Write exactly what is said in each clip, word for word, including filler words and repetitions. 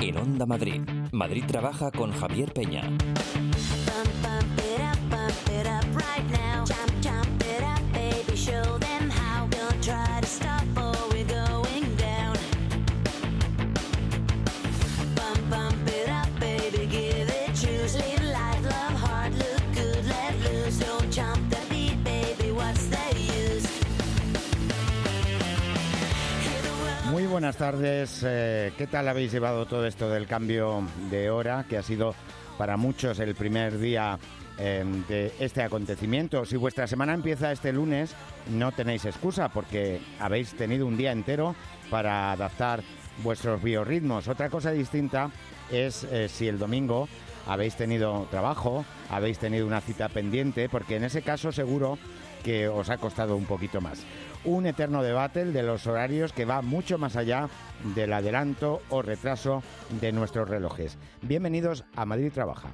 En Onda Madrid, Madrid trabaja con Javier Peña. Muy buenas tardes. Eh, ¿Qué tal habéis llevado todo esto del cambio de hora, que ha sido para muchos el primer día eh, de este acontecimiento? Si vuestra semana empieza este lunes, no tenéis excusa porque habéis tenido un día entero para adaptar vuestros biorritmos. Otra cosa distinta es eh, si el domingo habéis tenido trabajo, habéis tenido una cita pendiente, porque en ese caso seguro que os ha costado un poquito más. Un eterno debate, el de los horarios, que va mucho más allá del adelanto o retraso de nuestros relojes. Bienvenidos a Madrid Trabaja.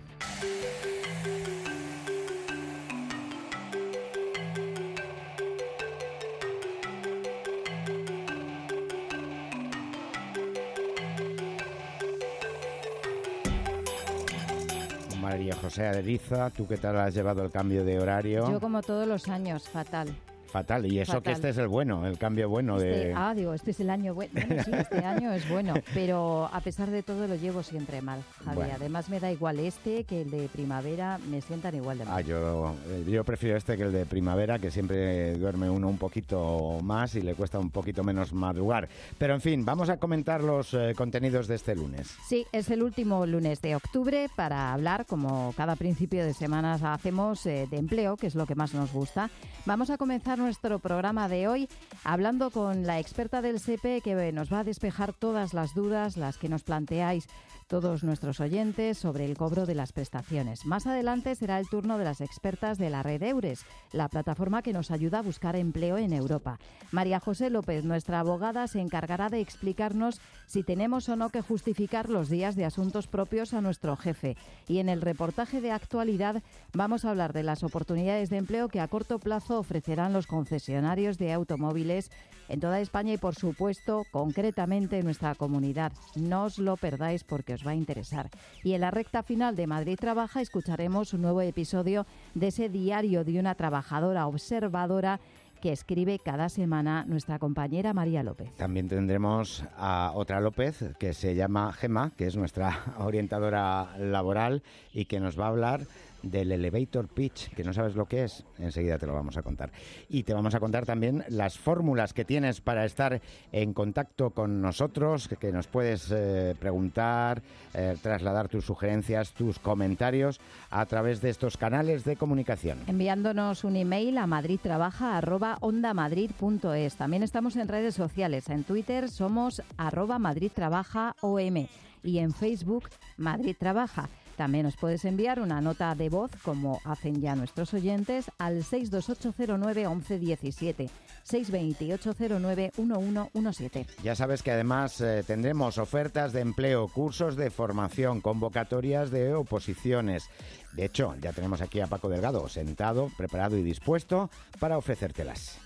María José Aderiza, ¿tú qué tal has llevado el cambio de horario? Yo, como todos los años, fatal. Fatal, y eso Fatal. Que este es el bueno, el cambio bueno este, de... Ah, digo, este es el año bueno. Bueno, sí, este año es bueno, pero a pesar de todo lo llevo siempre mal, Javier. Bueno. Además me da igual este que el de primavera, me sientan igual de mal. Ah, yo, yo prefiero este que el de primavera, que siempre duerme uno un poquito más y le cuesta un poquito menos madrugar. Pero en fin, vamos a comentar los eh, contenidos de este lunes. Sí, es el último lunes de octubre para hablar, como cada principio de semana hacemos, eh, de empleo, que es lo que más nos gusta. Vamos a comenzar nuestro programa de hoy hablando con la experta del S E P E, que nos va a despejar todas las dudas, las que nos planteáis todos nuestros oyentes sobre el cobro de las prestaciones. Más adelante será el turno de las expertas de la red Eures, la plataforma que nos ayuda a buscar empleo en Europa. María José López, nuestra abogada, se encargará de explicarnos si tenemos o no que justificar los días de asuntos propios a nuestro jefe. Y en el reportaje de actualidad vamos a hablar de las oportunidades de empleo que a corto plazo ofrecerán los concesionarios de automóviles en toda España y, por supuesto, concretamente en nuestra comunidad. No os lo perdáis porque os va a interesar. Y en la recta final de Madrid Trabaja escucharemos un nuevo episodio de ese diario de una trabajadora observadora que escribe cada semana nuestra compañera María López. También tendremos a otra López, que se llama Gemma, que es nuestra orientadora laboral y que nos va a hablar del elevator pitch, que no sabes lo que es, enseguida te lo vamos a contar. Y te vamos a contar también las fórmulas que tienes para estar en contacto con nosotros, que, que nos puedes eh, preguntar, eh, trasladar tus sugerencias, tus comentarios a través de estos canales de comunicación. Enviándonos un email a madridtrabaja arroba ondamadrid punto es. También estamos en redes sociales. En Twitter somos arroba madridtrabajaom y en Facebook Madrid Trabaja. También os puedes enviar una nota de voz, como hacen ya nuestros oyentes, al seis dos ocho cero nueve once diecisiete, seis dos ocho cero nueve uno uno uno siete. Ya sabes que además eh, tendremos ofertas de empleo, cursos de formación, convocatorias de oposiciones. De hecho, ya tenemos aquí a Paco Delgado sentado, preparado y dispuesto para ofrecértelas.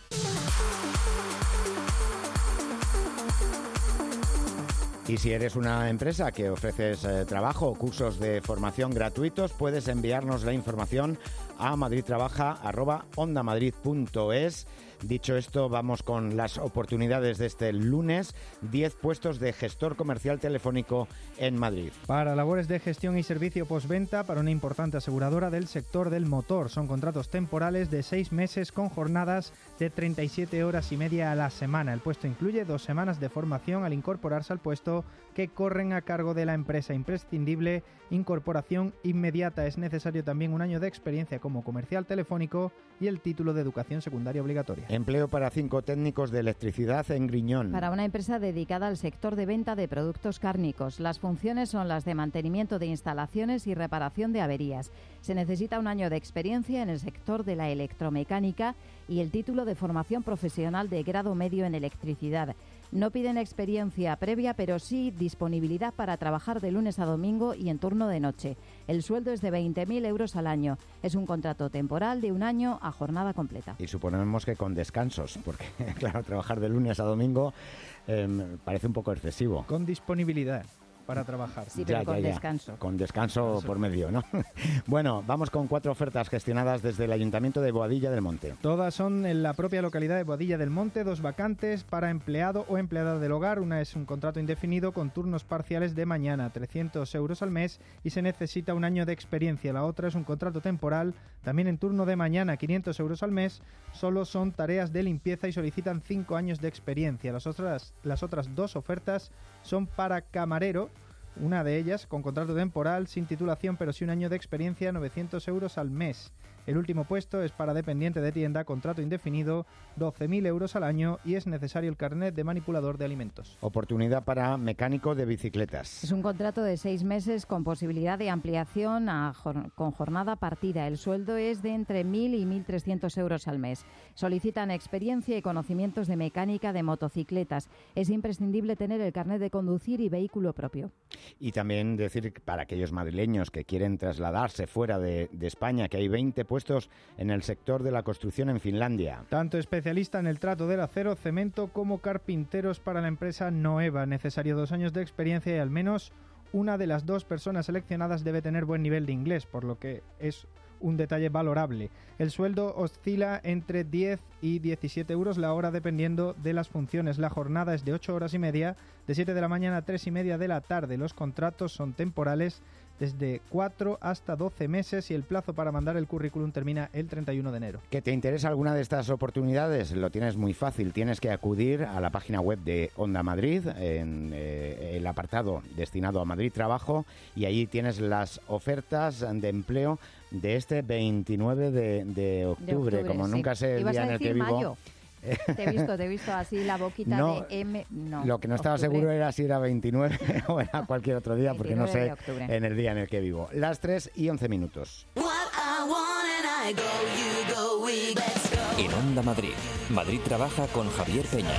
Y si eres una empresa que ofreces eh, trabajo o cursos de formación gratuitos, puedes enviarnos la información a madridtrabaja arroba ondamadrid punto es. Dicho esto, vamos con las oportunidades de este lunes. diez puestos de gestor comercial telefónico en Madrid. Para labores de gestión y servicio postventa para una importante aseguradora del sector del motor. Son contratos temporales de seis meses con jornadas de treinta y siete horas y media a la semana. El puesto incluye dos semanas de formación al incorporarse al puesto que corren a cargo de la empresa. Imprescindible incorporación inmediata. Es necesario también un año de experiencia como comercial telefónico y el título de educación secundaria obligatoria. Empleo para cinco técnicos de electricidad en Griñón. Para una empresa dedicada al sector de venta de productos cárnicos. Las funciones son las de mantenimiento de instalaciones y reparación de averías. Se necesita un año de experiencia en el sector de la electromecánica y el título de formación profesional de grado medio en electricidad. No piden experiencia previa, pero sí disponibilidad para trabajar de lunes a domingo y en turno de noche. El sueldo es de veinte mil euros al año. Es un contrato temporal de un año a jornada completa. Y suponemos que con descansos, porque claro, trabajar de lunes a domingo eh, parece un poco excesivo. Con disponibilidad. para trabajar. Sí, pero ya, con ya, ya. descanso. Con descanso Eso. por medio, ¿no? Bueno, vamos con cuatro ofertas gestionadas desde el Ayuntamiento de Boadilla del Monte. Todas son en la propia localidad de Boadilla del Monte, dos vacantes para empleado o empleada del hogar. Una es un contrato indefinido con turnos parciales de mañana, trescientos euros al mes, y se necesita un año de experiencia. La otra es un contrato temporal, también en turno de mañana, quinientos euros al mes. Solo son tareas de limpieza y solicitan cinco años de experiencia. Las otras, las otras dos ofertas son para camarero. Una de ellas con contrato temporal, sin titulación, pero sí un año de experiencia, novecientos euros al mes. El último puesto es para dependiente de tienda, contrato indefinido, doce mil euros al año, y es necesario el carnet de manipulador de alimentos. Oportunidad para mecánico de bicicletas. Es un contrato de seis meses con posibilidad de ampliación a jor- con jornada partida. El sueldo es de entre mil y mil trescientos euros al mes. Solicitan experiencia y conocimientos de mecánica de motocicletas. Es imprescindible tener el carnet de conducir y vehículo propio. Y también decir para aquellos madrileños que quieren trasladarse fuera de, de España que hay veinte puestos en el sector de la construcción en Finlandia. Tanto especialista en el trato del acero, cemento, como carpinteros para la empresa Noeva. Necesario dos años de experiencia y al menos una de las dos personas seleccionadas debe tener buen nivel de inglés, por lo que es un detalle valorable. El sueldo oscila entre diez y diecisiete euros la hora dependiendo de las funciones. La jornada es de ocho horas y media, de siete de la mañana a tres y media de la tarde. Los contratos son temporales desde cuatro hasta doce meses y el plazo para mandar el currículum termina el treinta y uno de enero. ¿Que te interesa alguna de estas oportunidades? Lo tienes muy fácil. Tienes que acudir a la página web de Onda Madrid, en eh, el apartado destinado a Madrid Trabajo, y allí tienes las ofertas de empleo de este veintinueve de, de, octubre, De octubre, como sí. nunca sé el ¿Ibas día a en el que decir vivo. mayo? Te he visto, te he visto así la boquita No, de M. No, Lo que no estaba octubre. seguro era si era veintinueve o era cualquier otro día, porque no veintinueve sé de octubre. en el día en el que vivo. Las tres y once minutos. En Onda Madrid, Madrid Trabaja con Javier Peña.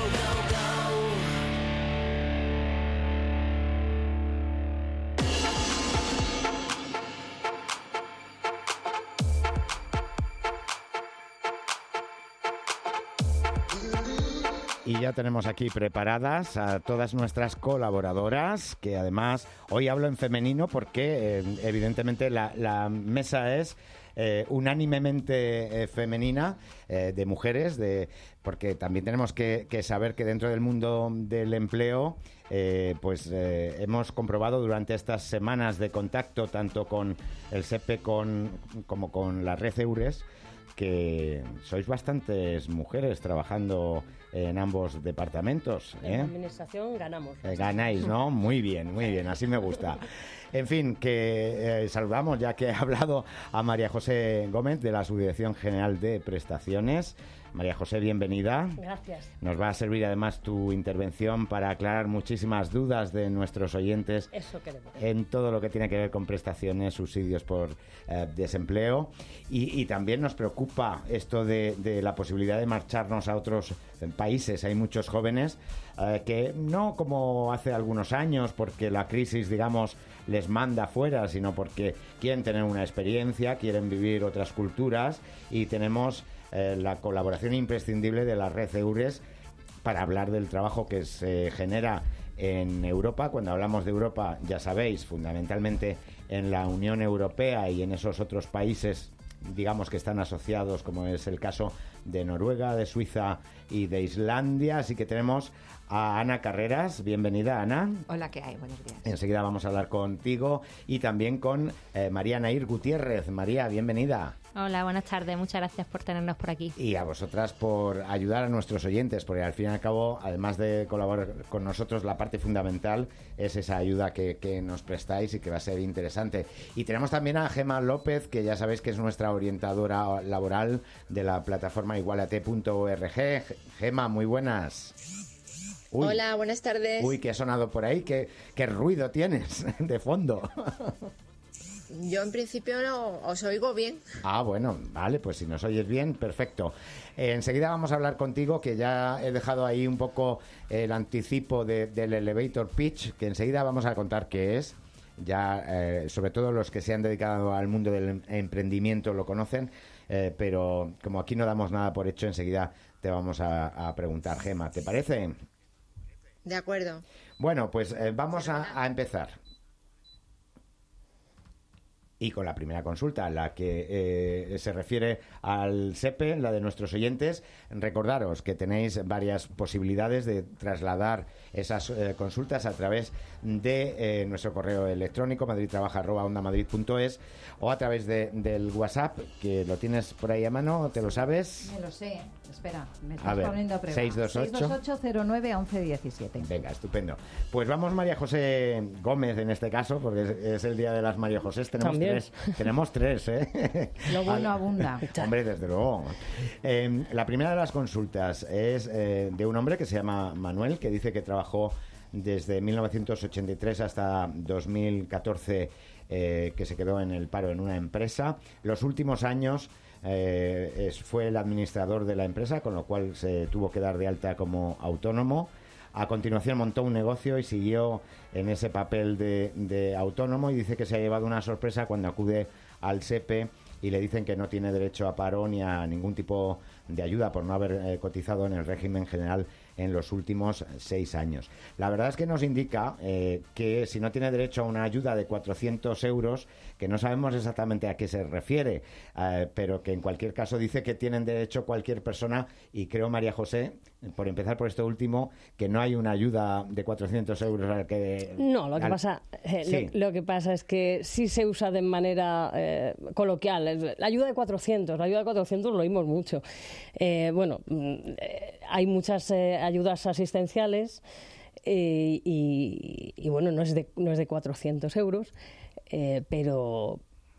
Y ya tenemos aquí preparadas a todas nuestras colaboradoras, que además hoy hablo en femenino porque eh, evidentemente la, la mesa es eh, unánimemente eh, femenina, eh, de mujeres, de porque también tenemos que, que saber que dentro del mundo del empleo eh, pues eh, hemos comprobado durante estas semanas de contacto tanto con el SEPE con, como con la red EURES que sois bastantes mujeres trabajando en ambos departamentos, ¿eh? En la administración ganamos. Eh, ganáis, ¿no? Muy bien, muy bien, así me gusta. En fin, que eh, saludamos, ya que he hablado a María José Gómez de la Subdirección General de Prestaciones. María José, bienvenida. Gracias. Nos va a servir además tu intervención para aclarar muchísimas dudas de nuestros oyentes Eso queremos. en todo lo que tiene que ver con prestaciones, subsidios por eh, desempleo. Y, y también nos preocupa esto de, de la posibilidad de marcharnos a otros países. Hay muchos jóvenes eh, que no como hace algunos años, porque la crisis, digamos, les manda fuera, sino porque quieren tener una experiencia, quieren vivir otras culturas, y tenemos eh, la colaboración imprescindible de la red EURES para hablar del trabajo que se genera en Europa. Cuando hablamos de Europa, ya sabéis, fundamentalmente en la Unión Europea y en esos otros países, digamos, que están asociados, como es el caso de Noruega, de Suiza y de Islandia. Así que tenemos a Ana Carreras. Bienvenida, Ana. Hola, ¿qué hay? Buenos días. Enseguida vamos a hablar contigo y también con eh, María Nair Gutiérrez. María, bienvenida. Hola, buenas tardes. Muchas gracias por tenernos por aquí. Y a vosotras por ayudar a nuestros oyentes, porque al fin y al cabo, además de colaborar con nosotros, la parte fundamental es esa ayuda que, que nos prestáis y que va a ser interesante. Y tenemos también a Gema López, que ya sabéis que es nuestra orientadora laboral de la plataforma igualate punto org. Gema, muy buenas. Uy, Hola, buenas tardes. Uy, ¿qué ha sonado por ahí? ¿Qué, qué ruido tienes de fondo? Yo en principio no os oigo bien. Ah, bueno, vale, pues si nos oyes bien, perfecto. Eh, enseguida vamos a hablar contigo, que ya he dejado ahí un poco el anticipo de, del elevator pitch, que enseguida vamos a contar qué es. Ya, eh, sobre todo los que se han dedicado al mundo del em- emprendimiento lo conocen, eh, pero como aquí no damos nada por hecho, enseguida te vamos a, a preguntar, Gema, ¿te parece? De acuerdo. Bueno, pues eh, vamos a, a empezar. Y con la primera consulta, la que eh, se refiere al SEPE, la de nuestros oyentes. Recordaros que tenéis varias posibilidades de trasladar esas eh, consultas a través de eh, nuestro correo electrónico madridtrabaja arroba ondamadrid punto es o a través de, del WhatsApp, que lo tienes por ahí a mano, ¿te lo sabes? Me lo sé. Espera, me estás a ver, poniendo a prueba. seis dos ocho cero nueve once diecisiete. Venga, estupendo. Pues vamos, María José Gómez, en este caso, porque es, es el día de las María José. Tenemos También. tres. Tenemos tres, ¿eh? Lo bueno abunda. Hombre, desde luego. Eh, la primera de las consultas es eh, de un hombre que se llama Manuel, que dice que trabajó desde mil novecientos ochenta y tres hasta dos mil catorce, eh, que se quedó en el paro en una empresa. Los últimos años eh, es, fue el administrador de la empresa, con lo cual se tuvo que dar de alta como autónomo. A continuación montó un negocio y siguió en ese papel de, de autónomo, y dice que se ha llevado una sorpresa cuando acude al SEPE y le dicen que no tiene derecho a paro ni a ningún tipo de ayuda por no haber eh, cotizado en el régimen general en los últimos seis años. La verdad es que nos indica eh, que si no tiene derecho a una ayuda de cuatrocientos euros, que no sabemos exactamente a qué se refiere, eh, pero que en cualquier caso dice que tienen derecho cualquier persona, y creo, María José, por empezar por esto último, que no hay una ayuda de cuatrocientos euros al que... No, lo que, al... pasa, eh, sí. lo, lo que pasa es que sí se usa de manera eh, coloquial. La ayuda de cuatrocientos, la ayuda de cuatrocientos lo oímos mucho. Eh, bueno, eh, hay muchas eh, ayudas asistenciales eh, y, y, bueno, no es de, no es de cuatrocientos euros, eh, pero...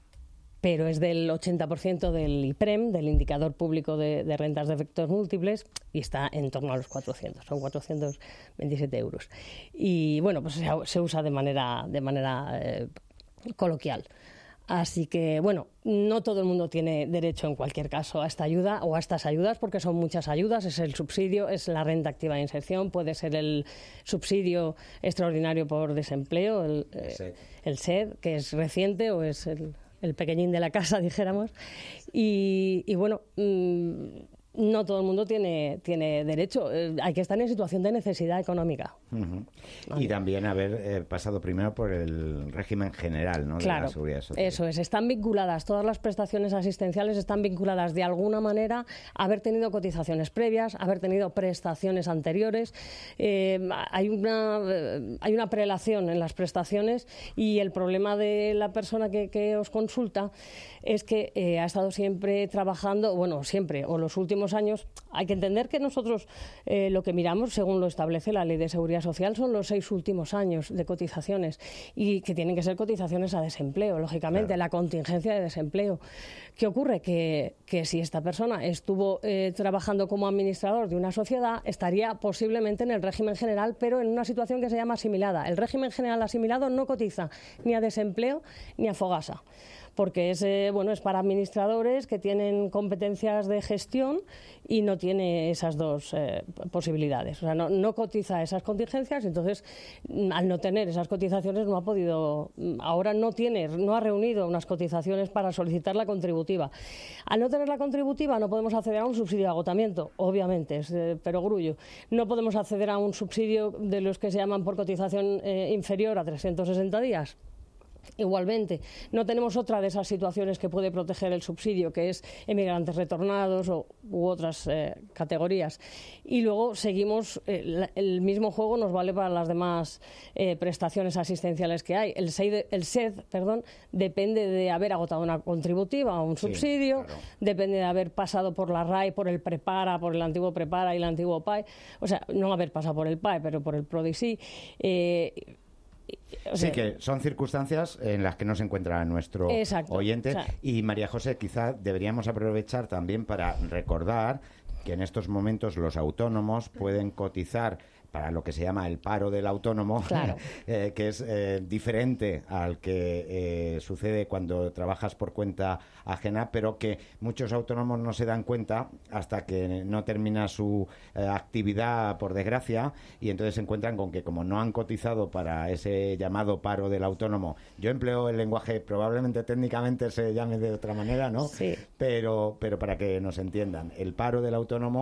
pero es del ochenta por ciento del IPREM, del Indicador Público de, de Rentas de Efectos Múltiples, y está en torno a los cuatrocientos, son cuatrocientos veintisiete euros. Y bueno, pues se, se usa de manera, de manera eh, coloquial. Así que, bueno, no todo el mundo tiene derecho en cualquier caso a esta ayuda o a estas ayudas, porque son muchas ayudas. Es el subsidio, es la renta activa de inserción, puede ser el subsidio extraordinario por desempleo, el, eh, el S E D, que es reciente, o es el... el pequeñín de la casa, dijéramos, y, y bueno, mmm, no todo el mundo tiene, tiene derecho, eh, hay que estar en situación de necesidad económica. Uh-huh. Y también haber eh, pasado primero por el régimen general, ¿no? Claro, de la Seguridad Social. Eso es, están vinculadas, todas las prestaciones asistenciales están vinculadas de alguna manera a haber tenido cotizaciones previas, a haber tenido prestaciones anteriores. Eh, hay una eh, hay una prelación en las prestaciones, y el problema de la persona que, que os consulta es que eh, ha estado siempre trabajando, bueno, siempre, o los últimos años. Hay que entender que nosotros eh, lo que miramos, según lo establece la Ley de Seguridad Social, son los seis últimos años de cotizaciones, y que tienen que ser cotizaciones a desempleo, lógicamente, claro. La contingencia de desempleo. ¿Qué ocurre? Que, que si esta persona estuvo eh, trabajando como administrador de una sociedad, estaría posiblemente en el régimen general, pero en una situación que se llama asimilada. El régimen general asimilado no cotiza ni a desempleo ni a Fogasa, porque es, eh, bueno, es para administradores que tienen competencias de gestión y no tiene esas dos eh, posibilidades. O sea, no, no cotiza esas contingencias, entonces, al no tener esas cotizaciones, no ha podido, ahora no tiene, no ha reunido unas cotizaciones para solicitar la contributiva. Al no tener la contributiva, no podemos acceder a un subsidio de agotamiento, obviamente, es eh, perogrullo. No podemos acceder a un subsidio de los que se llaman por cotización eh, inferior a trescientos sesenta días. Igualmente, no tenemos otra de esas situaciones que puede proteger el subsidio, que es emigrantes retornados o, u otras eh, categorías. Y luego seguimos, eh, la, el mismo juego nos vale para las demás eh, prestaciones asistenciales que hay. El S E D, el S E D perdón, depende de haber agotado una contributiva o un subsidio, sí, claro. Depende de haber pasado por la R A I, por el Prepara, por el antiguo Prepara y el antiguo P A E. O sea, no haber pasado por el P A E, pero por el PRODI sí. Eh, O sea, sí, que son circunstancias en las que no se encuentra nuestro exacto, oyente. o sea, y María José, quizá deberíamos aprovechar también para recordar que en estos momentos los autónomos pueden cotizar para lo que se llama el paro del autónomo, claro. eh, que es eh, diferente al que eh, sucede cuando trabajas por cuenta ajena, pero que muchos autónomos no se dan cuenta hasta que no termina su eh, actividad, por desgracia, y entonces se encuentran con que, como no han cotizado para ese llamado paro del autónomo, yo empleo el lenguaje, probablemente técnicamente se llame de otra manera, ¿no? Sí. Pero, pero para que nos entiendan, el paro del autónomo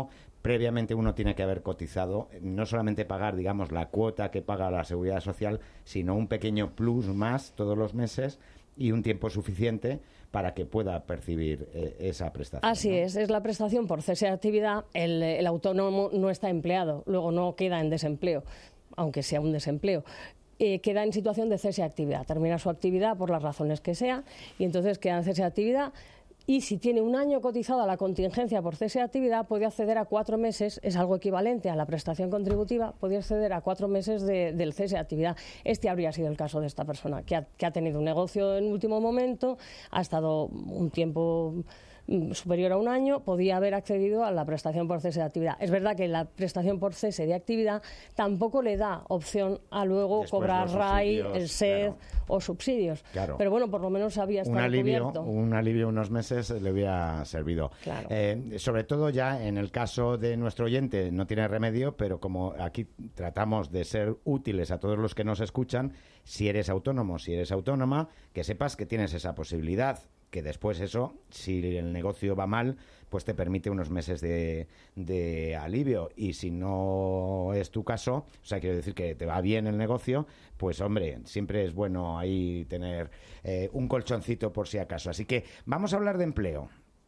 previamente uno tiene que haber cotizado, no solamente pagar, digamos, la cuota que paga la Seguridad Social, sino un pequeño plus más todos los meses y un tiempo suficiente para que pueda percibir eh, esa prestación. Así ¿no? es, es la prestación por cese de actividad. El, el autónomo no está empleado, luego no queda en desempleo, aunque sea un desempleo. Eh, queda en situación de cese de actividad, termina su actividad por las razones que sea y entonces queda en cese de actividad. Y si tiene un año cotizado a la contingencia por cese de actividad, puede acceder a cuatro meses, es algo equivalente a la prestación contributiva, puede acceder a cuatro meses de, del cese de actividad. Este habría sido el caso de esta persona, que ha, que ha tenido un negocio en último momento, ha estado un tiempo superior a un año, podía haber accedido a la prestación por cese de actividad. Es verdad que la prestación por cese de actividad tampoco le da opción a luego Después cobrar R A I, el S E D claro. o subsidios. Claro. Pero bueno, por lo menos había estado un alivio, cubierto. Un alivio unos meses le hubiera servido. Claro. Eh, sobre todo ya en el caso de nuestro oyente no tiene remedio, pero como aquí tratamos de ser útiles a todos los que nos escuchan, si eres autónomo, si eres autónoma, que sepas que tienes esa posibilidad, que después eso, si el negocio va mal, pues te permite unos meses de, de alivio. Y si no es tu caso, o sea, quiero decir que te va bien el negocio, pues hombre, siempre es bueno ahí tener eh, un colchoncito por si acaso. Así que vamos a hablar de empleo.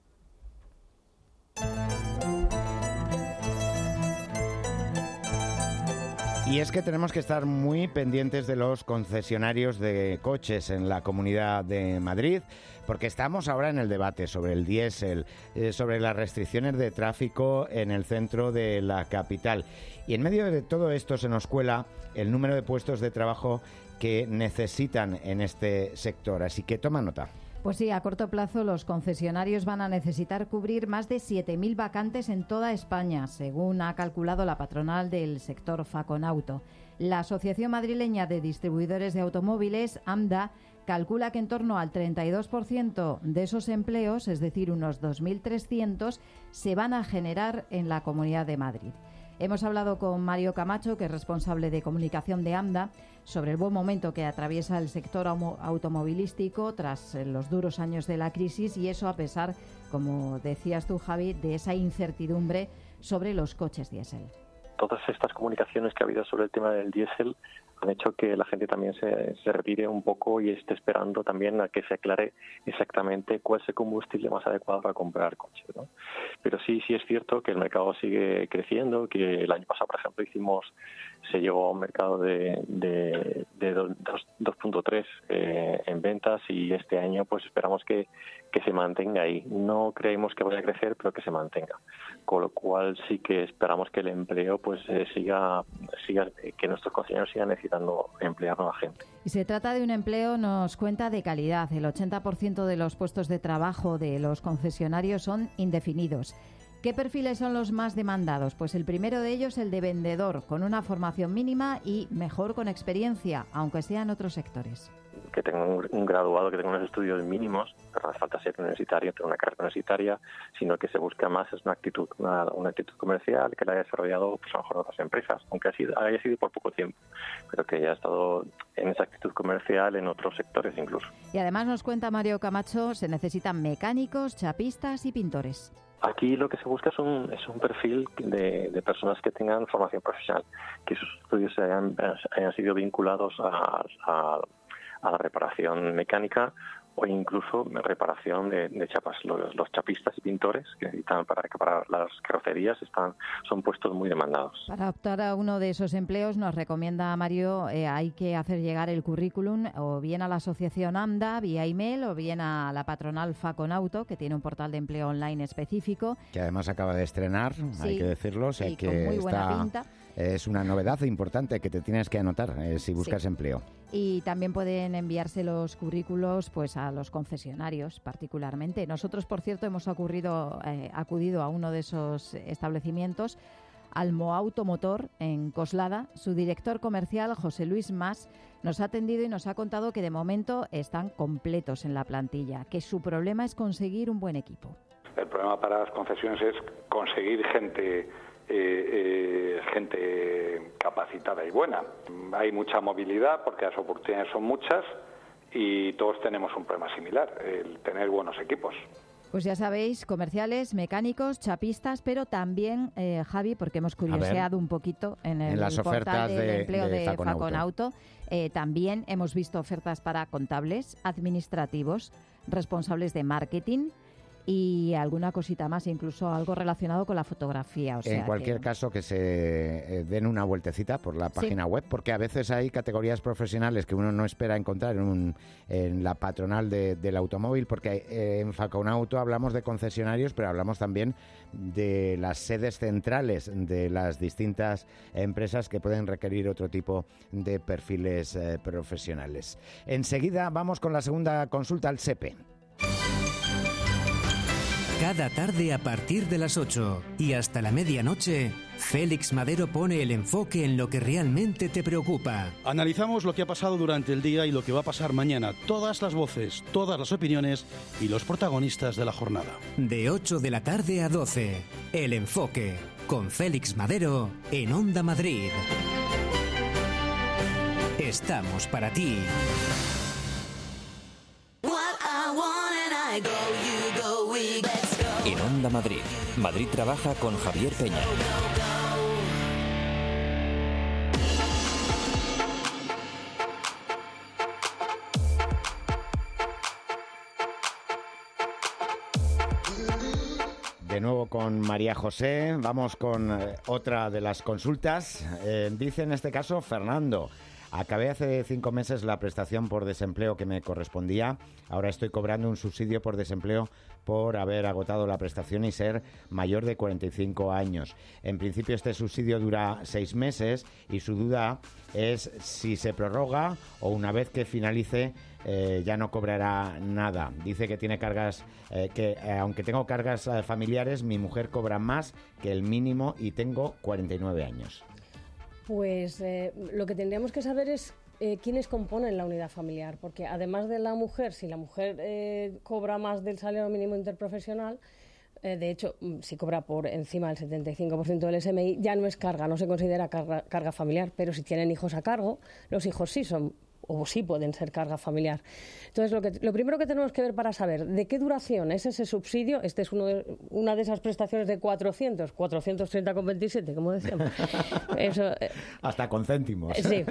Y es que tenemos que estar muy pendientes de los concesionarios de coches en la Comunidad de Madrid, porque estamos ahora en el debate sobre el diésel, eh, sobre las restricciones de tráfico en el centro de la capital. Y en medio de todo esto se nos cuela el número de puestos de trabajo que necesitan en este sector. Así que toma nota. Pues sí, a corto plazo los concesionarios van a necesitar cubrir más de siete mil vacantes en toda España, según ha calculado la patronal del sector Faconauto. La Asociación Madrileña de Distribuidores de Automóviles, AMDA, calcula que en torno al treinta y dos por ciento de esos empleos, es decir, unos dos mil trescientos, se van a generar en la Comunidad de Madrid. Hemos hablado con Mario Camacho, que es responsable de comunicación de AMDA, sobre el buen momento que atraviesa el sector automovilístico tras los duros años de la crisis, y eso a pesar, como decías tú, Javi, de esa incertidumbre sobre los coches diésel. Todas estas comunicaciones que ha habido sobre el tema del diésel han hecho que la gente también se, se retire un poco y esté esperando también a que se aclare exactamente cuál es el combustible más adecuado para comprar coches, ¿no? Pero sí, sí es cierto que el mercado sigue creciendo, que el año pasado, por ejemplo, hicimos, se llegó a un mercado de, de, de dos punto tres eh, en ventas, y este año pues esperamos que, que se mantenga ahí. No creemos que vaya a crecer, pero que se mantenga. Con lo cual sí que esperamos que el empleo pues eh, siga, siga, que nuestros concesionarios sigan necesitando emplear nueva gente. Y se trata de un empleo, nos cuenta, de calidad. El ochenta por ciento de los puestos de trabajo de los concesionarios son indefinidos. ¿Qué perfiles son los más demandados? Pues el primero de ellos, el de vendedor, con una formación mínima y mejor con experiencia, aunque sea en otros sectores. Que tenga un, un graduado, que tenga unos estudios mínimos, pero no hace falta ser universitario, tener una carrera universitaria, sino que se busca más es una actitud, una, una actitud comercial que la haya desarrollado pues a lo mejor otras empresas, aunque haya sido, haya sido por poco tiempo, pero que haya estado en esa actitud comercial en otros sectores incluso. Y además nos cuenta Mario Camacho, se necesitan mecánicos, chapistas y pintores. Aquí lo que se busca es un, es un perfil de, de personas que tengan formación profesional, que sus estudios hayan, hayan sido vinculados a, a, a la reparación mecánica o incluso reparación de, de chapas. Los, los chapistas y pintores que necesitan para reparar las carrocerías están, son puestos muy demandados. Para optar a uno de esos empleos, nos recomienda Mario, eh, hay que hacer llegar el currículum o bien a la asociación AMDA vía email o bien a la patronal Faconauto, que tiene un portal de empleo online específico. Que además acaba de estrenar, sí, hay que decirlo, o sea, y que con muy buena está, pinta. Es una novedad importante que te tienes que anotar eh, si buscas sí. empleo. Y también pueden enviarse los currículos pues a los concesionarios particularmente. Nosotros, por cierto, hemos ocurrido, eh, acudido a uno de esos establecimientos, al Moauto Motor en Coslada. Su director comercial, José Luis Mas, nos ha atendido y nos ha contado que de momento están completos en la plantilla, que su problema es conseguir un buen equipo. El problema para las concesiones es conseguir gente Eh, eh, gente capacitada y buena. Hay mucha movilidad porque las oportunidades son muchas y todos tenemos un problema similar, el tener buenos equipos. Pues ya sabéis, comerciales, mecánicos, chapistas, pero también, eh, Javi, porque hemos curioseado un poquito en el en las portal del de, empleo de, de Faconauto, Faconauto eh, también hemos visto ofertas para contables, administrativos, responsables de marketing y alguna cosita más, incluso algo relacionado con la fotografía. O sea en cualquier que... caso, que se eh, den una vueltecita por la página sí. web, porque a veces hay categorías profesionales que uno no espera encontrar en, un, en la patronal de, del automóvil, porque eh, en Faconauto hablamos de concesionarios, pero hablamos también de las sedes centrales de las distintas empresas que pueden requerir otro tipo de perfiles eh, profesionales. Enseguida vamos con la segunda consulta al SEPE. Cada tarde a partir de las ocho y hasta la medianoche, Félix Madero pone el enfoque en lo que realmente te preocupa. Analizamos lo que ha pasado durante el día y lo que va a pasar mañana. Todas las voces, todas las opiniones y los protagonistas de la jornada. De ocho de la tarde a doce, El Enfoque, con Félix Madero en Onda Madrid. Estamos para ti. En Onda Madrid, Madrid trabaja con Javier Peña. De nuevo con María José, vamos con eh, otra de las consultas. Eh, dice en este caso Fernando: acabé hace cinco meses la prestación por desempleo que me correspondía. Ahora estoy cobrando un subsidio por desempleo por haber agotado la prestación y ser mayor de cuarenta y cinco años. En principio este subsidio dura seis meses y su duda es si se prorroga o una vez que finalice eh, ya no cobrará nada. Dice que tiene cargas, eh, que eh, aunque tengo cargas eh, familiares, mi mujer cobra más que el mínimo y tengo cuarenta y nueve años. Pues eh, lo que tendríamos que saber es eh, quiénes componen la unidad familiar, porque además de la mujer, si la mujer eh, cobra más del salario mínimo interprofesional, eh, de hecho, si cobra por encima del setenta y cinco por ciento del S M I, ya no es carga, no se considera carga, carga familiar, pero si tienen hijos a cargo, los hijos sí son o sí pueden ser carga familiar. Entonces, lo, que, lo primero que tenemos que ver para saber de qué duración es ese subsidio, este es uno de, una de esas prestaciones de cuatrocientos, cuatrocientos treinta con veintisiete, como decíamos. Eso, eh, hasta con céntimos. Sí.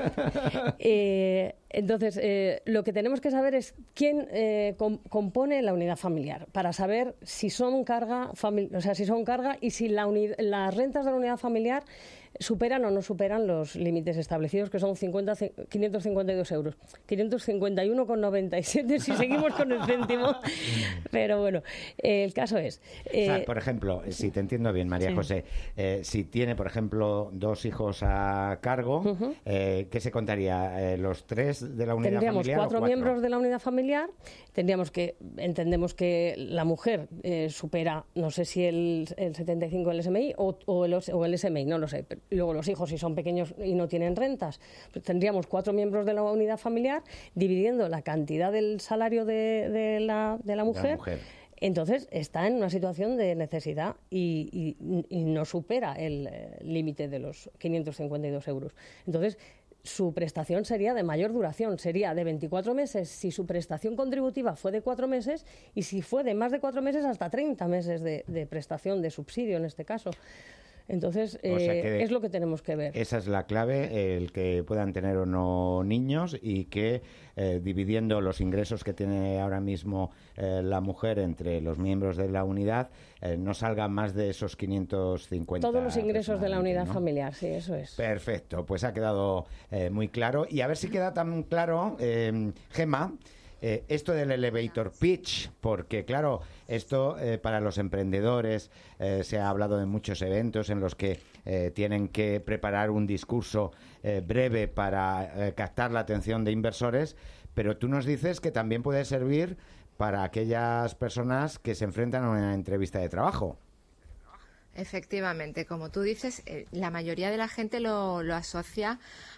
Eh, entonces, eh, lo que tenemos que saber es quién eh, com, compone la unidad familiar, para saber si son carga, famili- o sea, si son carga y si la uni- las rentas de la unidad familiar superan o no superan los límites establecidos, que son cincuenta, quinientos cincuenta y dos euros. quinientos cincuenta y uno con noventa y siete si seguimos con el céntimo. Pero bueno, eh, el caso es... Eh, o sea, por ejemplo, si te entiendo bien, María sí. José, eh, si tiene, por ejemplo, dos hijos a cargo, uh-huh. eh, ¿qué se contaría? Eh, ¿Los tres de la unidad tendríamos familiar? Tendríamos cuatro, cuatro miembros de la unidad familiar. Tendríamos que... Entendemos que la mujer eh, supera, no sé si el, el setenta y cinco del S M I o, o, el, o el S M I, no lo sé, pero y luego los hijos, si son pequeños y no tienen rentas, pues tendríamos cuatro miembros de la unidad familiar dividiendo la cantidad del salario de, de, la, de la mujer. La mujer. Entonces está en una situación de necesidad y, y, y no supera el límite de los quinientos cincuenta y dos euros. Entonces, su prestación sería de mayor duración, sería de veinticuatro meses si su prestación contributiva fue de cuatro meses y si fue de más de cuatro meses hasta treinta meses de, de prestación, de subsidio en este caso. Entonces, eh, o sea que es lo que tenemos que ver. Esa es la clave, el que puedan tener o no niños y que eh, dividiendo los ingresos que tiene ahora mismo eh, la mujer entre los miembros de la unidad, eh, no salgan más de esos quinientos cincuenta. Todos los ingresos de la unidad, ¿no? Familiar, sí, eso es. Perfecto, pues ha quedado eh, muy claro. Y a ver si queda tan claro, eh, Gemma, Eh, esto del elevator pitch, porque claro, esto eh, para los emprendedores eh, se ha hablado en muchos eventos en los que eh, tienen que preparar un discurso eh, breve para eh, captar la atención de inversores, pero tú nos dices que también puede servir para aquellas personas que se enfrentan a una entrevista de trabajo. Efectivamente, como tú dices, eh, la mayoría de la gente lo, lo asocia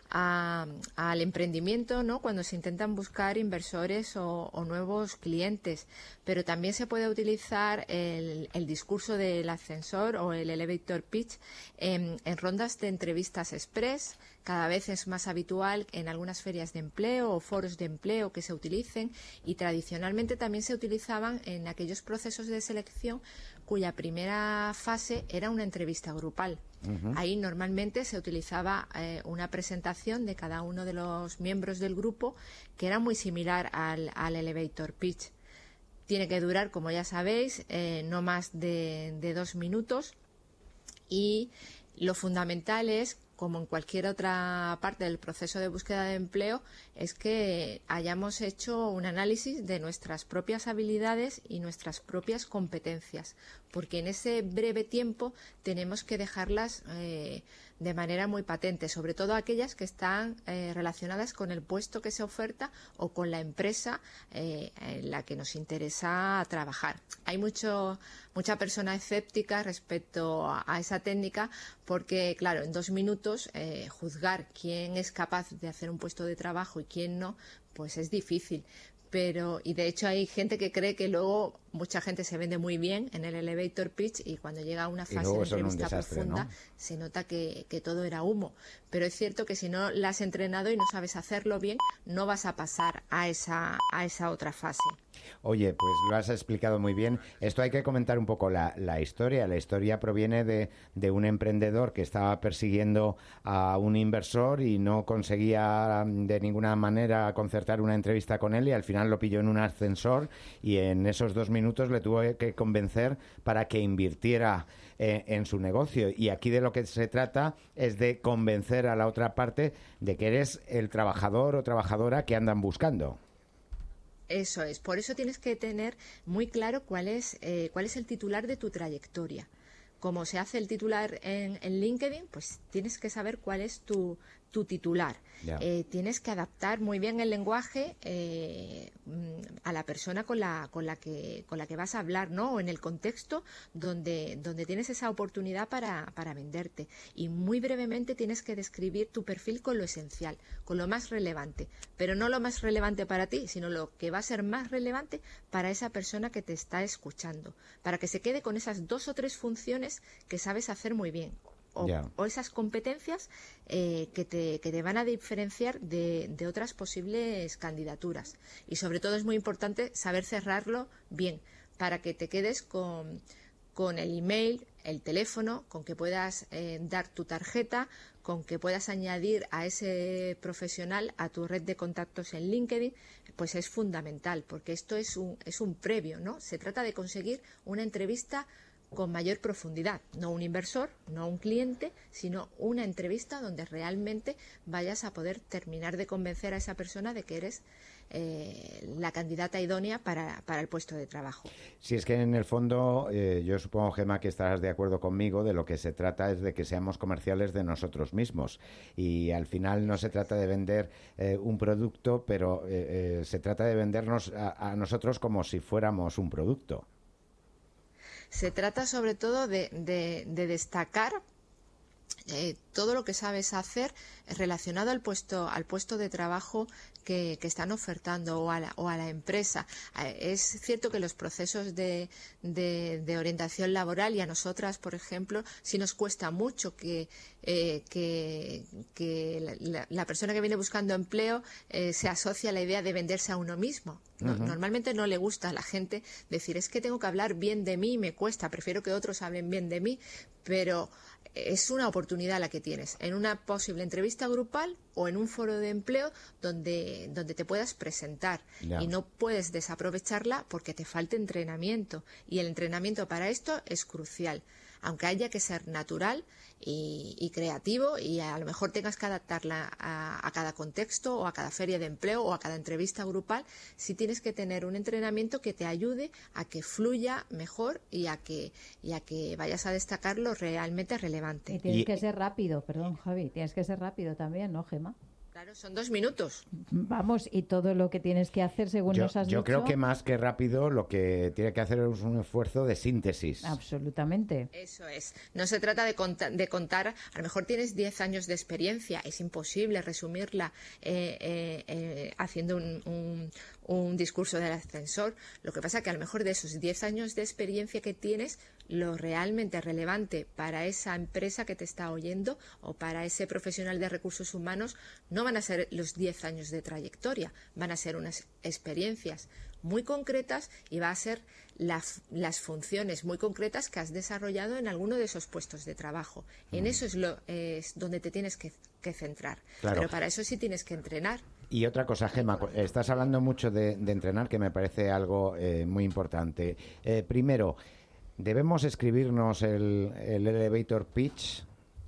a, al emprendimiento, ¿no? Cuando se intentan buscar inversores o, o nuevos clientes, pero también se puede utilizar el, el discurso del ascensor o el elevator pitch en, en rondas de entrevistas express. Cada vez es más habitual en algunas ferias de empleo o foros de empleo que se utilicen, y tradicionalmente también se utilizaban en aquellos procesos de selección cuya primera fase era una entrevista grupal. Uh-huh. Ahí normalmente se utilizaba eh, una presentación de cada uno de los miembros del grupo que era muy similar al, al elevator pitch. Tiene que durar, como ya sabéis, eh, no más de, de dos minutos, y lo fundamental es, como en cualquier otra parte del proceso de búsqueda de empleo, es que hayamos hecho un análisis de nuestras propias habilidades y nuestras propias competencias, porque en ese breve tiempo tenemos que dejarlas eh, de manera muy patente, sobre todo aquellas que están eh, relacionadas con el puesto que se oferta o con la empresa eh, en la que nos interesa trabajar. Hay mucho, mucha persona escéptica respecto a, a esa técnica, porque, claro, en dos minutos eh, juzgar quién es capaz de hacer un puesto de trabajo y quién no, pues es difícil. Pero, y de hecho hay gente que cree que luego mucha gente se vende muy bien en el elevator pitch, y cuando llega a una fase de entrevista desastre, profunda, ¿no? Se nota que, que todo era humo. Pero es cierto que si no la has entrenado y no sabes hacerlo bien, no vas a pasar a esa, a esa otra fase. Oye, pues lo has explicado muy bien. Esto hay que comentar un poco la, la historia. La historia proviene de, de un emprendedor que estaba persiguiendo a un inversor y no conseguía de ninguna manera concertar una entrevista con él, y al final lo pilló en un ascensor, y en esos dos minutos le tuvo que convencer para que invirtiera eh, en su negocio. Y aquí de lo que se trata es de convencer a la otra parte de que eres el trabajador o trabajadora que andan buscando. Eso es, por eso tienes que tener muy claro cuál es, eh, cuál es el titular de tu trayectoria. Como se hace el titular en, en LinkedIn, pues tienes que saber cuál es tu, tu titular. Yeah. Eh, tienes que adaptar muy bien el lenguaje eh, a la persona con la, con la que, con la que vas a hablar, ¿no? O en el contexto donde, donde tienes esa oportunidad para, para venderte. Y muy brevemente tienes que describir tu perfil con lo esencial, con lo más relevante. Pero no lo más relevante para ti, sino lo que va a ser más relevante para esa persona que te está escuchando. Para que se quede con esas dos o tres funciones que sabes hacer muy bien. O, yeah. o esas competencias eh, que, te, que te van a diferenciar de, de otras posibles candidaturas. Y sobre todo es muy importante saber cerrarlo bien, para que te quedes con, con el email, el teléfono, con que puedas eh, dar tu tarjeta, con que puedas añadir a ese profesional a tu red de contactos en LinkedIn. Pues es fundamental, porque esto es un, es un previo, ¿no? Se trata de conseguir una entrevista con mayor profundidad, no un inversor, no un cliente, sino una entrevista donde realmente vayas a poder terminar de convencer a esa persona de que eres eh, la candidata idónea para, para el puesto de trabajo. Si es que en el fondo, eh, yo supongo, Gemma, que estarás de acuerdo conmigo, de lo que se trata es de que seamos comerciales de nosotros mismos, y al final no se trata de vender eh, un producto, pero eh, eh, se trata de vendernos a, a nosotros como si fuéramos un producto. Se trata sobre todo de, de, de destacar eh, todo lo que sabes hacer relacionado al puesto, al puesto de trabajo que, que están ofertando o a la, o a la empresa. Eh, es cierto que los procesos de, de, de orientación laboral, y a nosotras, por ejemplo, sí nos cuesta mucho que, eh, que, que la, la persona que viene buscando empleo eh, se asocie a la idea de venderse a uno mismo. No, uh-huh. Normalmente no le gusta a la gente decir, es que tengo que hablar bien de mí, me cuesta, prefiero que otros hablen bien de mí, pero es una oportunidad la que tienes en una posible entrevista grupal o en un foro de empleo donde, donde te puedas presentar, yeah. y no puedes desaprovecharla porque te falte entrenamiento, y el entrenamiento para esto es crucial, aunque haya que ser natural y, y creativo, y a lo mejor tengas que adaptarla a, a cada contexto o a cada feria de empleo o a cada entrevista grupal. Sí tienes que tener un entrenamiento que te ayude a que fluya mejor y a que, y a que vayas a destacar lo realmente relevante. Y tienes y... que ser rápido, perdón, Javi, tienes que ser rápido también, ¿no, Gemma? Claro, son dos minutos. Vamos, y todo lo que tienes que hacer, según yo, nos has yo dicho... creo que más que rápido lo que tiene que hacer es un esfuerzo de síntesis. Absolutamente. Eso es. No se trata de, conta de contar, a lo mejor tienes diez años de experiencia, es imposible resumirla eh, eh, eh, haciendo un, un, un discurso del ascensor. Lo que pasa es que a lo mejor de esos diez años de experiencia que tienes, lo realmente relevante para esa empresa que te está oyendo o para ese profesional de recursos humanos no van a ser los diez años de trayectoria, van a ser unas experiencias muy concretas y va a ser la, las funciones muy concretas que has desarrollado en alguno de esos puestos de trabajo. Mm. En eso es, lo, es donde te tienes que, que centrar. Claro. Pero para eso sí tienes que entrenar. Y otra cosa, Gemma, estás hablando mucho de, de entrenar, que me parece algo eh, muy importante. Eh, primero, ¿debemos escribirnos el, el elevator pitch?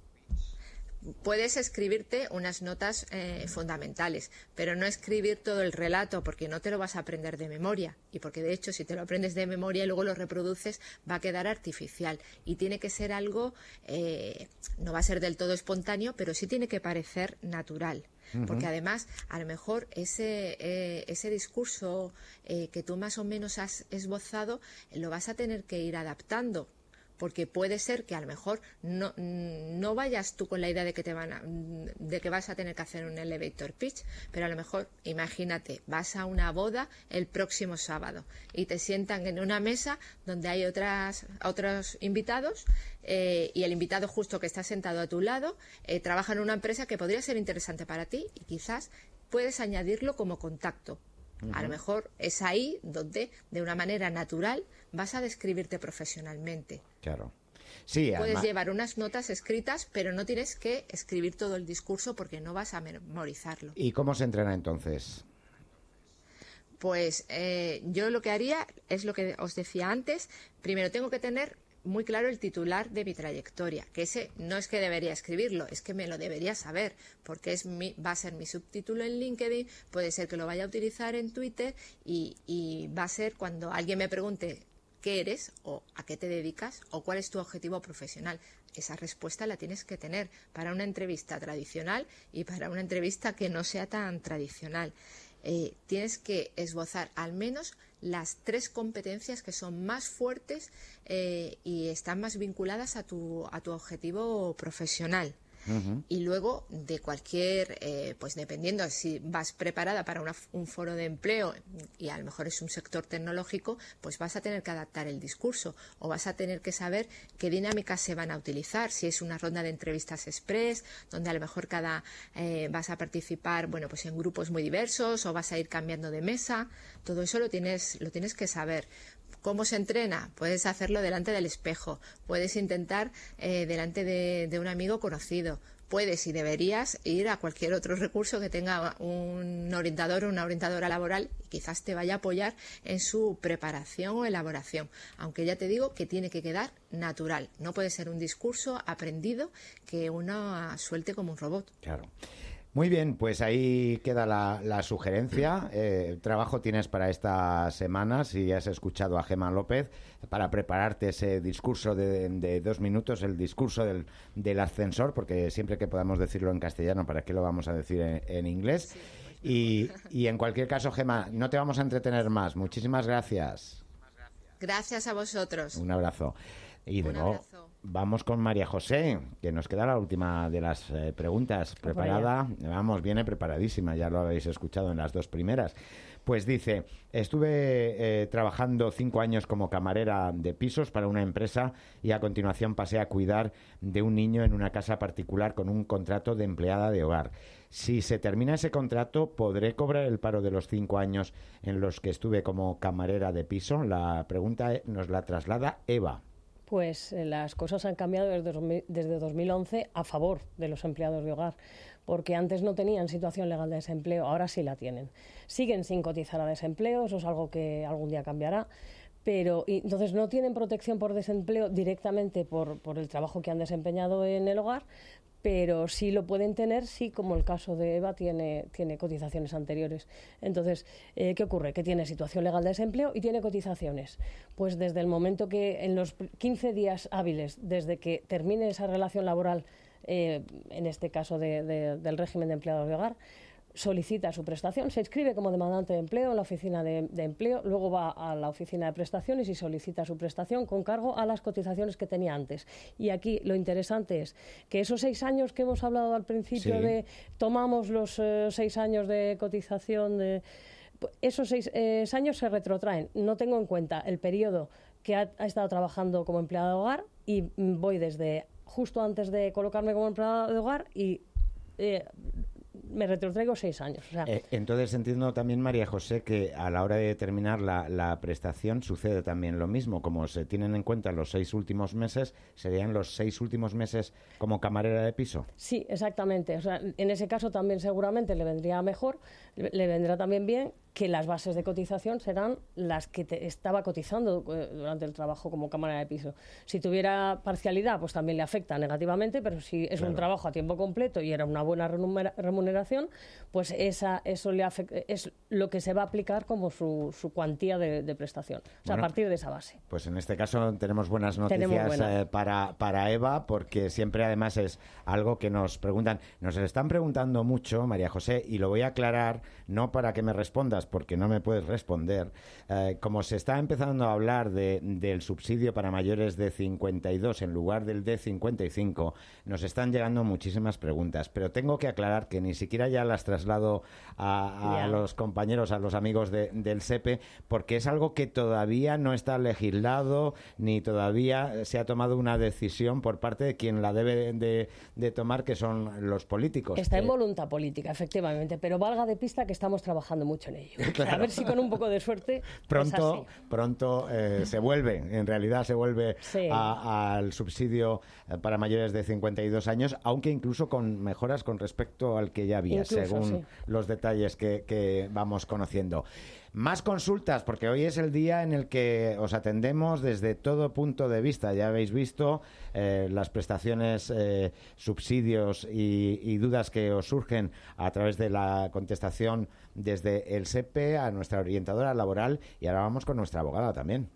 Puedes escribirte unas notas eh, fundamentales, pero no escribir todo el relato porque no te lo vas a aprender de memoria y porque de hecho si te lo aprendes de memoria y luego lo reproduces va a quedar artificial y tiene que ser algo, eh, no va a ser del todo espontáneo, pero sí tiene que parecer natural. Porque además, a lo mejor ese, eh, ese discurso eh, que tú más o menos has esbozado lo vas a tener que ir adaptando. Porque puede ser que a lo mejor no, no vayas tú con la idea de que te van a, de que vas a tener que hacer un elevator pitch, pero a lo mejor, imagínate, vas a una boda el próximo sábado y te sientan en una mesa donde hay otras, otros invitados eh, y el invitado justo que está sentado a tu lado eh, trabaja en una empresa que podría ser interesante para ti y quizás puedes añadirlo como contacto. Uh-huh. A lo mejor es ahí donde, de una manera natural, vas a describirte profesionalmente. Claro. Sí, puedes además... llevar unas notas escritas, pero no tienes que escribir todo el discurso porque no vas a memorizarlo. ¿Y cómo se entrena entonces? Pues eh, yo lo que haría es lo que os decía antes. Primero tengo que tener muy claro el titular de mi trayectoria, que ese no es que debería escribirlo, es que me lo debería saber, porque es mi, va a ser mi subtítulo en LinkedIn, puede ser que lo vaya a utilizar en Twitter y, y va a ser cuando alguien me pregunte qué eres o a qué te dedicas o cuál es tu objetivo profesional. Esa respuesta la tienes que tener para una entrevista tradicional y para una entrevista que no sea tan tradicional. Eh, tienes que esbozar al menos las tres competencias que son más fuertes eh, y están más vinculadas a tu, a tu objetivo profesional. Uh-huh. Y luego de cualquier, eh, pues dependiendo si vas preparada para una, un foro de empleo y a lo mejor es un sector tecnológico, pues vas a tener que adaptar el discurso o vas a tener que saber qué dinámicas se van a utilizar, si es una ronda de entrevistas express, donde a lo mejor cada eh, vas a participar, bueno, pues en grupos muy diversos o vas a ir cambiando de mesa, todo eso lo tienes, lo tienes que saber. ¿Cómo se entrena? Puedes hacerlo delante del espejo, puedes intentar eh, delante de, de un amigo conocido, puedes y deberías ir a cualquier otro recurso que tenga un orientador o una orientadora laboral y quizás te vaya a apoyar en su preparación o elaboración, aunque ya te digo que tiene que quedar natural, no puede ser un discurso aprendido que uno suelte como un robot. Claro. Muy bien, pues ahí queda la, la sugerencia. Eh, trabajo tienes para esta semana, si has escuchado a Gemma López, para prepararte ese discurso de, de dos minutos, el discurso del, del ascensor, porque siempre que podamos decirlo en castellano, ¿para qué lo vamos a decir en, en inglés? Y, y en cualquier caso, Gemma, no te vamos a entretener más. Muchísimas gracias. Gracias a vosotros. Un abrazo. Y de Un nuevo, abrazo. Vamos con María José, que nos queda la última de las eh, preguntas. Preparada, vamos, viene preparadísima, ya lo habéis escuchado en las dos primeras. Pues dice, estuve eh, trabajando cinco años como camarera de pisos para una empresa y a continuación pasé a cuidar de un niño en una casa particular con un contrato de empleada de hogar. Si se termina ese contrato, ¿podré cobrar el paro de los cinco años en los que estuve como camarera de piso? La pregunta nos la traslada Eva. Pues eh, las cosas han cambiado desde, desde dos mil once a favor de los empleados de hogar, porque antes no tenían situación legal de desempleo, ahora sí la tienen. Siguen sin cotizar a desempleo, eso es algo que algún día cambiará, pero y, entonces no tienen protección por desempleo directamente por, por el trabajo que han desempeñado en el hogar, pero sí lo pueden tener, sí, como el caso de Eva tiene, tiene cotizaciones anteriores. Entonces, eh, ¿qué ocurre? Que tiene situación legal de desempleo y tiene cotizaciones. Pues desde el momento que, en los quince días hábiles, desde que termine esa relación laboral eh, en este caso de, de, del régimen de empleados de hogar, solicita su prestación, se inscribe como demandante de empleo en la oficina de, de empleo, luego va a la oficina de prestaciones y solicita su prestación con cargo a las cotizaciones que tenía antes. Y aquí lo interesante es que esos seis años que hemos hablado al principio, sí, de tomamos los eh, seis años de cotización, de, esos seis eh, años se retrotraen. No tengo en cuenta el periodo que ha, ha estado trabajando como empleada de hogar y voy desde justo antes de colocarme como empleada de hogar y eh, me retrotraigo seis años. O sea, eh, entonces entiendo también, María José, que a la hora de determinar la, la prestación sucede también lo mismo. Como se tienen en cuenta los seis últimos meses, ¿serían los seis últimos meses como camarera de piso? Sí, exactamente. O sea, en ese caso también seguramente le vendría mejor, le, le vendrá también bien que las bases de cotización serán las que te estaba cotizando eh, durante el trabajo como camarera de piso. Si tuviera parcialidad, pues también le afecta negativamente, pero si es claro, un trabajo a tiempo completo y era una buena remuneración, pues esa, eso le afecta, es lo que se va a aplicar como su, su cuantía de, de prestación. O sea, bueno, a partir de esa base. Pues en este caso tenemos buenas noticias tenemos buena. eh, para, para Eva, porque siempre además es algo que nos preguntan. Nos están preguntando mucho, María José, y lo voy a aclarar, no para que me respondas, porque no me puedes responder. Eh, como se está empezando a hablar de, del subsidio para mayores de cincuenta y dos en lugar del de cincuenta y cinco, nos están llegando muchísimas preguntas, pero tengo que aclarar que ni siquiera ya las traslado a, a yeah. los compañeros, a los amigos de, del SEPE, porque es algo que todavía no está legislado, ni todavía se ha tomado una decisión por parte de quien la debe de, de, de tomar, que son los políticos. Está eh, en voluntad política, efectivamente, pero valga de pista que estamos trabajando mucho en ello. Claro. A ver si con un poco de suerte pronto pronto eh, se vuelve, en realidad se vuelve sí. a, al subsidio para mayores de cincuenta y dos años, aunque incluso con mejoras con respecto al que ya había, incluso, según sí. los detalles que, que vamos conociendo. Más consultas, porque hoy es el día en el que os atendemos desde todo punto de vista. Ya habéis visto eh, las prestaciones, eh, subsidios y, y dudas que os surgen a través de la contestación desde el SEPE a nuestra orientadora laboral, y ahora vamos con nuestra abogada también.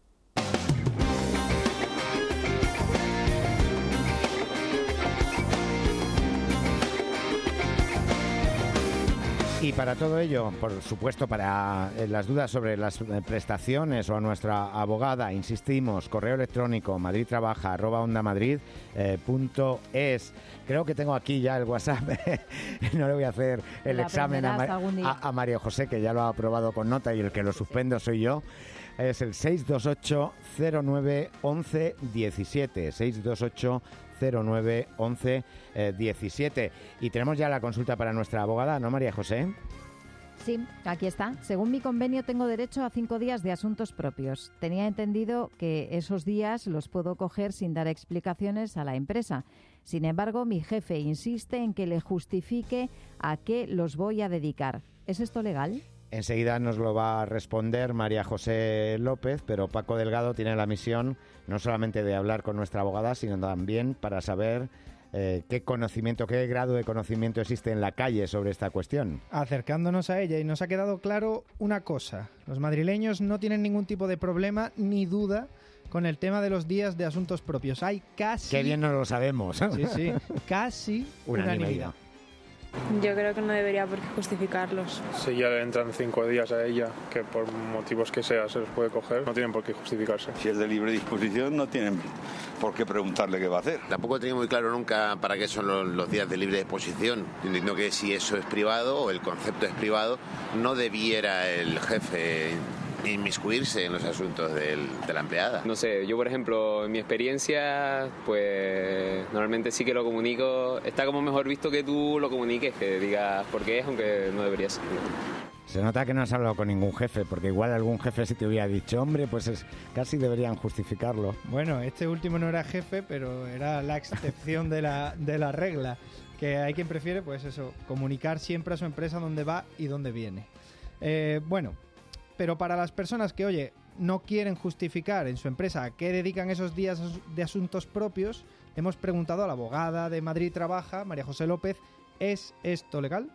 Y para todo ello, por supuesto, para eh, las dudas sobre las eh, prestaciones o a nuestra abogada, insistimos, correo electrónico madridtrabaja arroba ondamadrid punto es. Creo que tengo aquí ya el WhatsApp. No le voy a hacer el examen a, a, a María José, que ya lo ha aprobado con nota, y el que lo suspendo soy yo. Es el seis dos ocho cero nueve once diecisiete. seis dos ocho cero nueve once diecisiete. Y tenemos ya la consulta para nuestra abogada, ¿no, María José? Sí, aquí está. Según mi convenio tengo derecho a cinco días de asuntos propios. Tenía entendido que esos días los puedo coger sin dar explicaciones a la empresa. Sin embargo, mi jefe insiste en que le justifique a qué los voy a dedicar. ¿Es esto legal? Enseguida nos lo va a responder María José López, pero Paco Delgado tiene la misión no solamente de hablar con nuestra abogada, sino también para saber eh, qué conocimiento, qué grado de conocimiento existe en la calle sobre esta cuestión. Acercándonos a ella, y nos ha quedado claro una cosa: los madrileños no tienen ningún tipo de problema ni duda con el tema de los días de asuntos propios. Hay casi... Qué bien nos lo sabemos. Sí, sí, casi unanimidad. Yo creo que no debería por qué justificarlos. Si ya le entran cinco días a ella, que por motivos que sea se los puede coger, no tienen por qué justificarse. Si es de libre disposición, no tienen por qué preguntarle qué va a hacer. Tampoco he tenido muy claro nunca para qué son los, los días de libre disposición. Entiendo que si eso es privado o el concepto es privado, no debiera el jefe inmiscuirse en los asuntos del, de la empleada. No sé, yo por ejemplo, en mi experiencia, pues normalmente sí que lo comunico. Está como mejor visto que tú lo comuniques, que digas por qué es, aunque no debería ser. Se nota que no has hablado con ningún jefe, porque igual algún jefe sí te hubiera dicho, hombre, pues es, casi deberían justificarlo. Bueno, este último no era jefe, pero era la excepción de la, de la regla, que hay quien prefiere, pues eso, comunicar siempre a su empresa dónde va y dónde viene. Eh, bueno, pero para las personas que, oye, no quieren justificar en su empresa a qué dedican esos días de asuntos propios, hemos preguntado a la abogada de Madrid Trabaja, María José López, ¿es esto legal?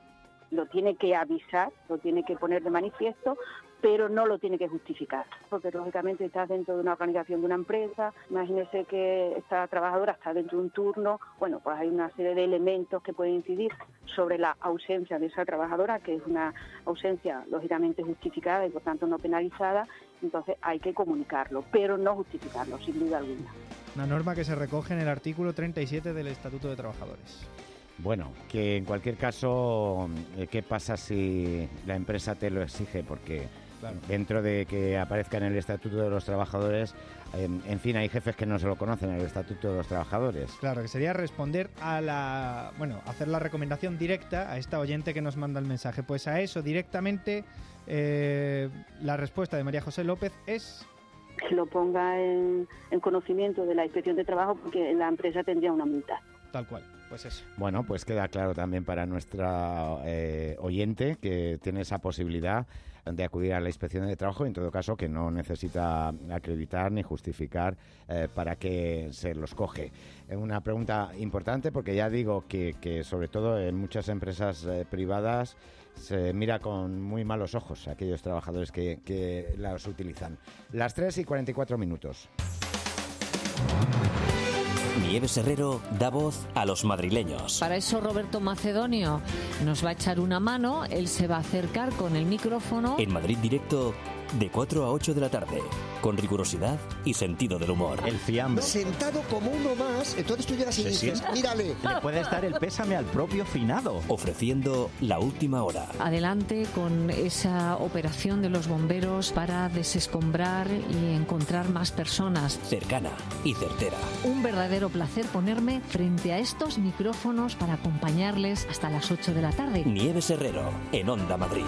lo tiene que avisar, lo tiene que poner de manifiesto, pero no lo tiene que justificar, porque lógicamente estás dentro de una organización de una empresa, imagínese que esta trabajadora está dentro de un turno, bueno, pues hay una serie de elementos que pueden incidir sobre la ausencia de esa trabajadora, que es una ausencia lógicamente justificada y por tanto no penalizada, entonces hay que comunicarlo, pero no justificarlo, sin duda alguna. Una norma que se recoge en el artículo treinta y siete del Estatuto de Trabajadores. Bueno, que en cualquier caso, ¿qué pasa si la empresa te lo exige? Porque claro, dentro de que aparezca en el Estatuto de los Trabajadores, en, en fin, hay jefes que no se lo conocen, el Estatuto de los Trabajadores. Claro, que sería responder a la... Bueno, hacer la recomendación directa a esta oyente que nos manda el mensaje. Pues a eso directamente eh, la respuesta de María José López es... Que lo ponga en, en conocimiento de la Inspección de Trabajo, porque la empresa tendría una multa. Tal cual, pues eso. Bueno, pues queda claro también para nuestra eh, oyente que tiene esa posibilidad de acudir a la Inspección de Trabajo, en todo caso que no necesita acreditar ni justificar eh, para qué se los coge. Es una pregunta importante porque ya digo que, que sobre todo en muchas empresas eh, privadas se mira con muy malos ojos a aquellos trabajadores que, que las utilizan. Las tres y cuarenta y cuatro minutos. Nieves Herrero da voz a los madrileños. Para eso Roberto Macedonio nos va a echar una mano, él se va a acercar con el micrófono. En Madrid Directo, de cuatro a ocho de la tarde, con rigurosidad y sentido del humor. El fiambre. Sentado como uno más, entonces tú llegas y dices, mírale. Le puedes dar el pésame al propio finado. Ofreciendo la última hora. Adelante con esa operación de los bomberos para desescombrar y encontrar más personas. Cercana y certera. Un verdadero placer ponerme frente a estos micrófonos para acompañarles hasta las ocho de la tarde. Nieves Herrero, en Onda Madrid.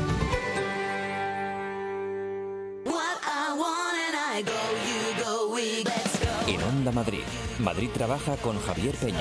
En Onda Madrid, Madrid trabaja con Javier Peña.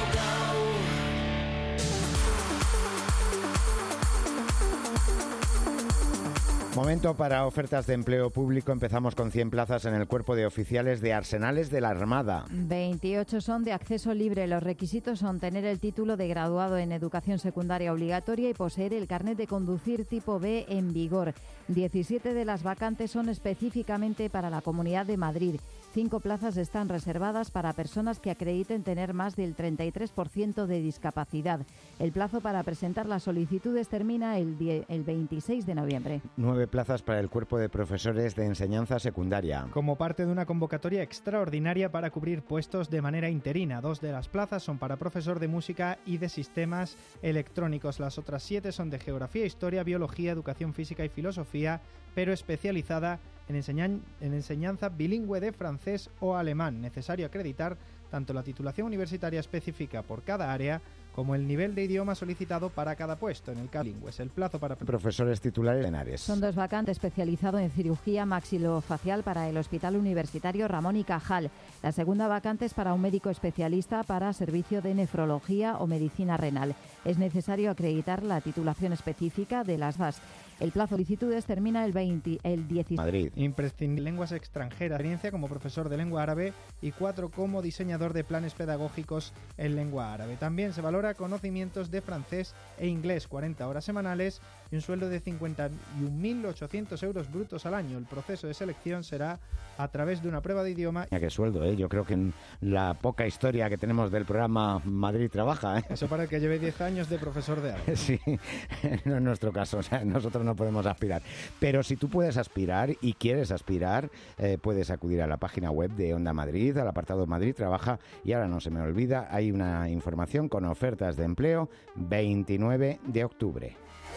Momento para ofertas de empleo público. Empezamos con cien plazas en el Cuerpo de Oficiales de Arsenales de la Armada. veintiocho son de acceso libre. Los requisitos son tener el título de graduado en educación secundaria obligatoria y poseer el carnet de conducir tipo B en vigor. diecisiete de las vacantes son específicamente para la Comunidad de Madrid. Cinco plazas están reservadas para personas que acrediten tener más del treinta y tres por ciento de discapacidad. El plazo para presentar las solicitudes termina el, die- el veintiséis de noviembre. Nueve plazas para el Cuerpo de Profesores de Enseñanza Secundaria. Como parte de una convocatoria extraordinaria para cubrir puestos de manera interina. Dos de las plazas son para profesor de música y de sistemas electrónicos. Las otras siete son de geografía, historia, biología, educación física y filosofía, pero especializada en, enseñan- en enseñanza bilingüe de francés o alemán. Necesario acreditar tanto la titulación universitaria específica por cada área como el nivel de idioma solicitado para cada puesto. En el caso bilingües, el plazo para profesores titulares en Ares. Son dos vacantes especializado en cirugía maxilofacial para el Hospital Universitario Ramón y Cajal. La segunda vacante es para un médico especialista para servicio de nefrología o medicina renal. Es necesario acreditar la titulación específica de las dos. El plazo de solicitudes termina el, veinte, el dieciséis. Madrid. Imprescindible lenguas extranjeras, experiencia como profesor de lengua árabe y cuatro como diseñador de planes pedagógicos en lengua árabe. También se valora conocimientos de francés e inglés, cuarenta horas semanales y un sueldo de cincuenta y un mil ochocientos euros brutos al año. El proceso de selección será a través de una prueba de idioma. Mira qué sueldo, ¿eh? Yo creo que en la poca historia que tenemos del programa Madrid Trabaja, ¿eh? Eso para el que lleve diez años de profesor de árabe. Sí, no es nuestro caso, o sea, nosotros no podemos aspirar. Pero si tú puedes aspirar y quieres aspirar, eh, puedes acudir a la página web de Onda Madrid, al apartado Madrid Trabaja, y ahora no se me olvida, hay una información con ofertas de empleo veintinueve de octubre.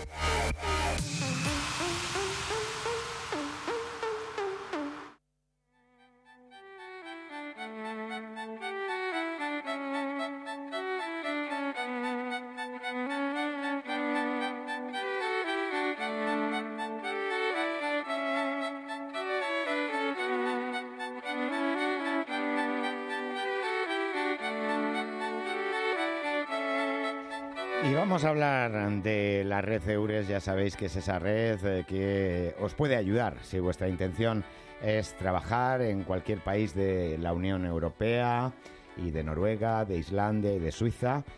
Y vamos a hablar de la red Eures. Ya sabéis que es esa red eh, que os puede ayudar si vuestra intención es trabajar en cualquier país de la Unión Europea y de Noruega, de Islandia y de Suiza.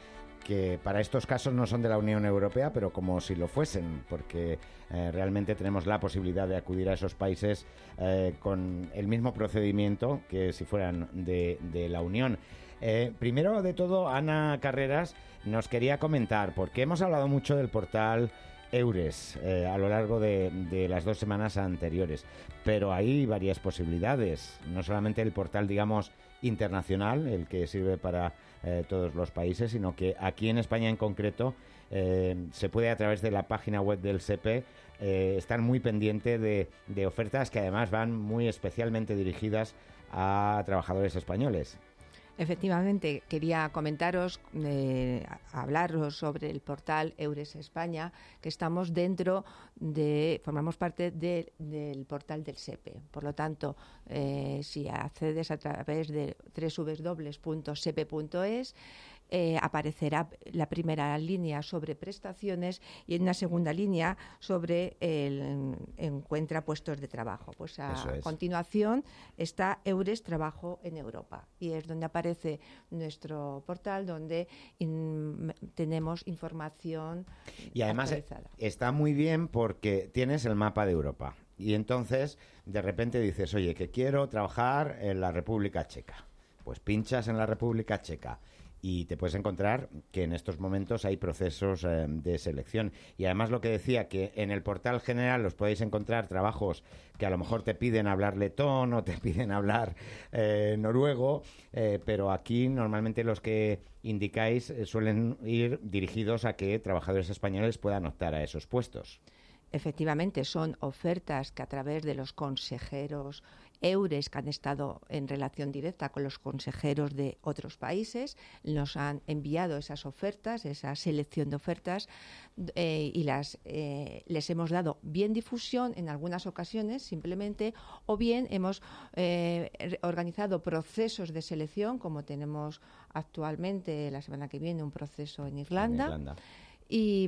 que para estos casos no son de la Unión Europea, pero como si lo fuesen, porque eh, realmente tenemos la posibilidad de acudir a esos países eh, con el mismo procedimiento que si fueran de, de la Unión. Eh, primero de todo, Ana Carreras nos quería comentar, porque hemos hablado mucho del portal Eures eh, a lo largo de, de las dos semanas anteriores, pero hay varias posibilidades, no solamente el portal, digamos, internacional, el que sirve para eh, todos los países, sino que aquí en España en concreto eh, se puede, a través de la página web del S E P E, eh, estar muy pendiente de, de ofertas que además van muy especialmente dirigidas a trabajadores españoles. Efectivamente, quería comentaros, eh, hablaros sobre el portal Eures España, que estamos dentro de, formamos parte de, del portal del S E P E. Por lo tanto, eh, si accedes a través de doble u doble u doble u punto s e p e punto es, Eh, aparecerá la primera línea sobre prestaciones y en una segunda línea sobre el encuentra puestos de trabajo. Pues a es. continuación está Eures Trabajo en Europa y es donde aparece nuestro portal, donde in, tenemos información y además actualizada. Está muy bien porque tienes el mapa de Europa y entonces de repente dices, oye, que quiero trabajar en la República Checa. Pues pinchas en la República Checa y te puedes encontrar que en estos momentos hay procesos eh, de selección. Y además lo que decía, que en el portal general os podéis encontrar trabajos que a lo mejor te piden hablar letón o te piden hablar eh, noruego, eh, pero aquí normalmente los que indicáis eh, suelen ir dirigidos a que trabajadores españoles puedan optar a esos puestos. Efectivamente, son ofertas que a través de los consejeros Eures, que han estado en relación directa con los consejeros de otros países, nos han enviado esas ofertas, esa selección de ofertas, eh, y las eh, les hemos dado bien difusión en algunas ocasiones, simplemente, o bien hemos eh, organizado procesos de selección, como tenemos actualmente la semana que viene un proceso en Irlanda. En Irlanda. Y,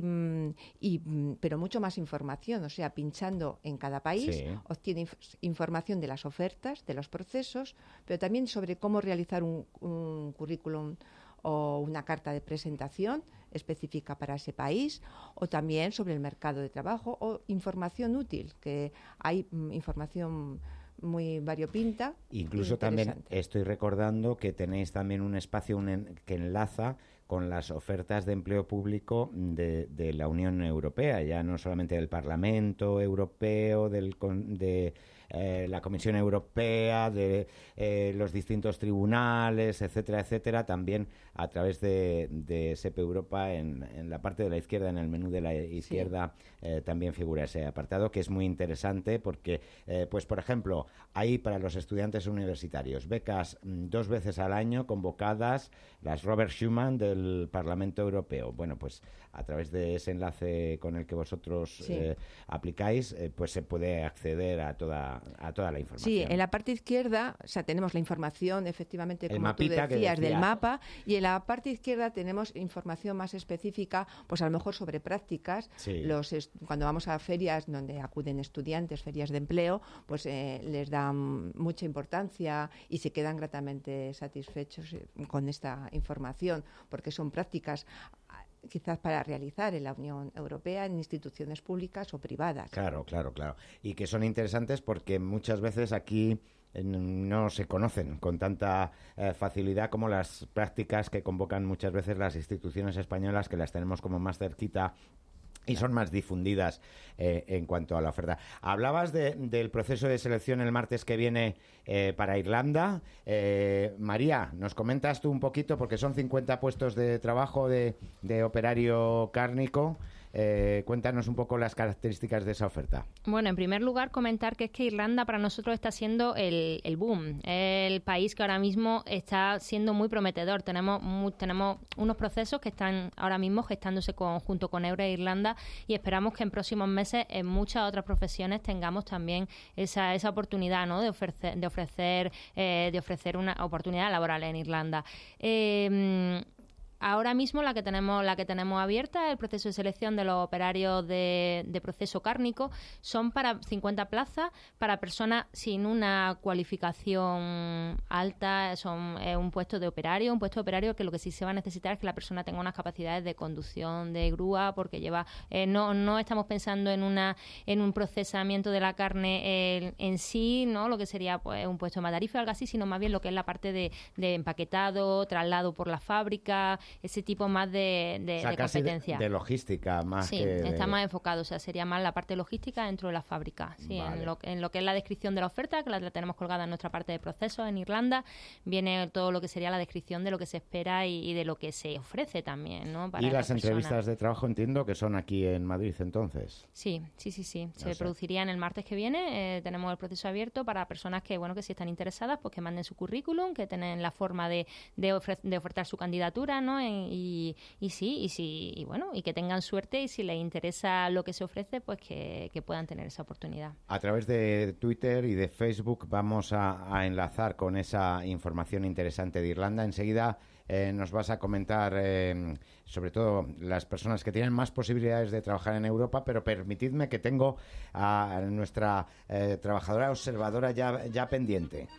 y pero mucho más información, o sea, pinchando en cada país, sí. obtiene inf- información de las ofertas, de los procesos, pero también sobre cómo realizar un, un currículum o una carta de presentación específica para ese país, o también sobre el mercado de trabajo, o información útil, que hay mm, información muy variopinta. Incluso también estoy recordando que tenéis también un espacio un en, que enlaza con las ofertas de empleo público de, de la Unión Europea, ya no solamente del Parlamento Europeo, del, de eh, la Comisión Europea, de eh, los distintos tribunales, etcétera, etcétera, también a través de, de S E P E Europa, en, en la parte de la izquierda, en el menú de la izquierda, sí. eh, también figura ese apartado, que es muy interesante porque, eh, pues por ejemplo, hay para los estudiantes universitarios becas mm, dos veces al año convocadas, las Robert Schuman del Parlamento Europeo. Bueno, pues a través de ese enlace con el que vosotros sí. eh, aplicáis, eh, pues se puede acceder a toda a toda la información. Sí, en la parte izquierda, o sea, tenemos la información, efectivamente, como tú decías, decía. del mapa, y en la parte izquierda tenemos información más específica, pues a lo mejor sobre prácticas. Sí. Los est- cuando vamos a ferias donde acuden estudiantes, ferias de empleo, pues eh, les dan mucha importancia y se quedan gratamente satisfechos con esta información, porque son prácticas quizás para realizar en la Unión Europea en instituciones públicas o privadas. Claro, claro, claro. Y que son interesantes porque muchas veces aquí eh, no se conocen con tanta eh, facilidad como las prácticas que convocan muchas veces las instituciones españolas, que las tenemos como más cerquita y son más difundidas eh, en cuanto a la oferta. Hablabas de, del proceso de selección el martes que viene eh, para Irlanda. Eh, María, ¿nos comentas tú un poquito? Porque son cincuenta puestos de trabajo de, de operario cárnico. Eh, cuéntanos un poco las características de esa oferta. Bueno, en primer lugar, comentar que es que Irlanda para nosotros está siendo el, el boom, el país que ahora mismo está siendo muy prometedor. Tenemos muy, tenemos unos procesos que están ahora mismo gestándose con, junto con Eures e Irlanda, y esperamos que en próximos meses en muchas otras profesiones tengamos también esa, esa oportunidad, ¿no?, de ofrecer, de ofrecer, eh, de ofrecer una oportunidad laboral en Irlanda. Eh, ahora mismo la que tenemos la que tenemos abierta, el proceso de selección de los operarios de, de proceso cárnico, son para cincuenta plazas para personas sin una cualificación alta. Son eh, un puesto de operario, un puesto de operario que lo que sí se va a necesitar es que la persona tenga unas capacidades de conducción de grúa, porque lleva eh, no no estamos pensando en una en un procesamiento de la carne eh, en sí, no lo que sería pues un puesto de matarife o algo así, sino más bien lo que es la parte de, de empaquetado, traslado por la fábrica, ese tipo más de, de, o sea, de casi competencia. De, de logística más sí, que está de... más enfocado, o sea, sería más la parte logística dentro de la fábrica. Sí, vale. en, lo, en lo que es la descripción de la oferta, que la, la tenemos colgada en nuestra parte de procesos en Irlanda, viene todo lo que sería la descripción de lo que se espera y, y de lo que se ofrece también, ¿no? Para y las persona. Entrevistas de trabajo entiendo que son aquí en Madrid entonces. Sí, sí, sí, sí. Se No sé. producirían el martes que viene. Eh, tenemos el proceso abierto para personas que, bueno, que si están interesadas, pues que manden su currículum, que tienen la forma de, de, ofre- de ofertar su candidatura, ¿no? Y, y sí, y sí, y bueno, y que tengan suerte, y si les interesa lo que se ofrece, pues que, que puedan tener esa oportunidad. A través de Twitter y de Facebook vamos a, a enlazar con esa información interesante de Irlanda. Enseguida eh, nos vas a comentar eh, sobre todo las personas que tienen más posibilidades de trabajar en Europa, pero permitidme que tengo a nuestra eh, trabajadora observadora ya, ya pendiente.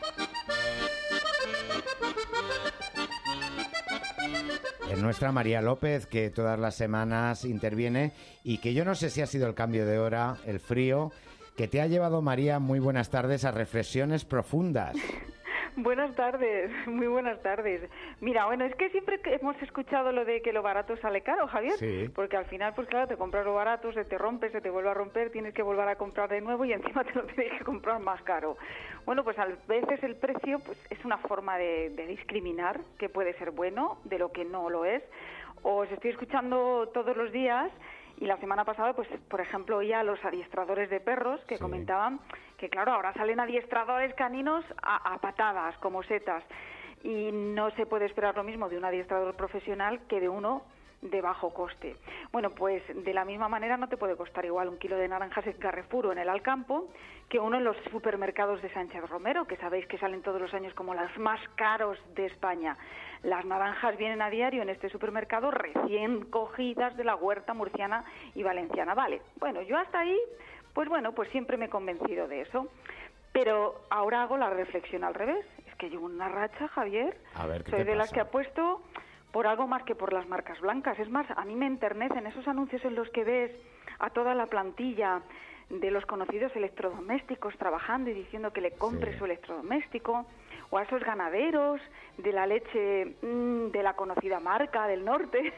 Es nuestra María López, que todas las semanas interviene y que yo no sé si ha sido el cambio de hora, el frío, que te ha llevado, María, muy buenas tardes, a reflexiones profundas. Buenas tardes, muy buenas tardes. Mira, bueno, es que siempre que hemos escuchado lo de que lo barato sale caro, Javier, sí. Porque al final, pues claro, te compras lo barato, se te rompe, se te vuelve a romper, tienes que volver a comprar de nuevo y encima te lo tienes que comprar más caro. Bueno, pues a veces el precio pues es una forma de, de discriminar, que puede ser bueno, de lo que no lo es. Os estoy escuchando todos los días. Y la semana pasada, pues, por ejemplo, oía a los adiestradores de perros que sí. comentaban que, claro, ahora salen adiestradores caninos a, a patadas, como setas. Y no se puede esperar lo mismo de un adiestrador profesional que de uno de bajo coste. Bueno, pues de la misma manera no te puede costar igual un kilo de naranjas en Carrefour o en el Alcampo que uno en los supermercados de Sánchez Romero, que sabéis que salen todos los años como los más caros de España. Las naranjas vienen a diario en este supermercado recién cogidas de la huerta murciana y valenciana. Vale, bueno, yo hasta ahí, pues bueno, pues siempre me he convencido de eso. Pero ahora hago la reflexión al revés. Es que llevo una racha, Javier. A ver, ¿qué Soy te de pasa? las que apuesto por algo más que por las marcas blancas. Es más, a mí me enternecen esos anuncios en los que ves a toda la plantilla de los conocidos electrodomésticos trabajando y diciendo que le compre sí. su electrodoméstico, o a esos ganaderos de la leche mmm, de la conocida marca del norte.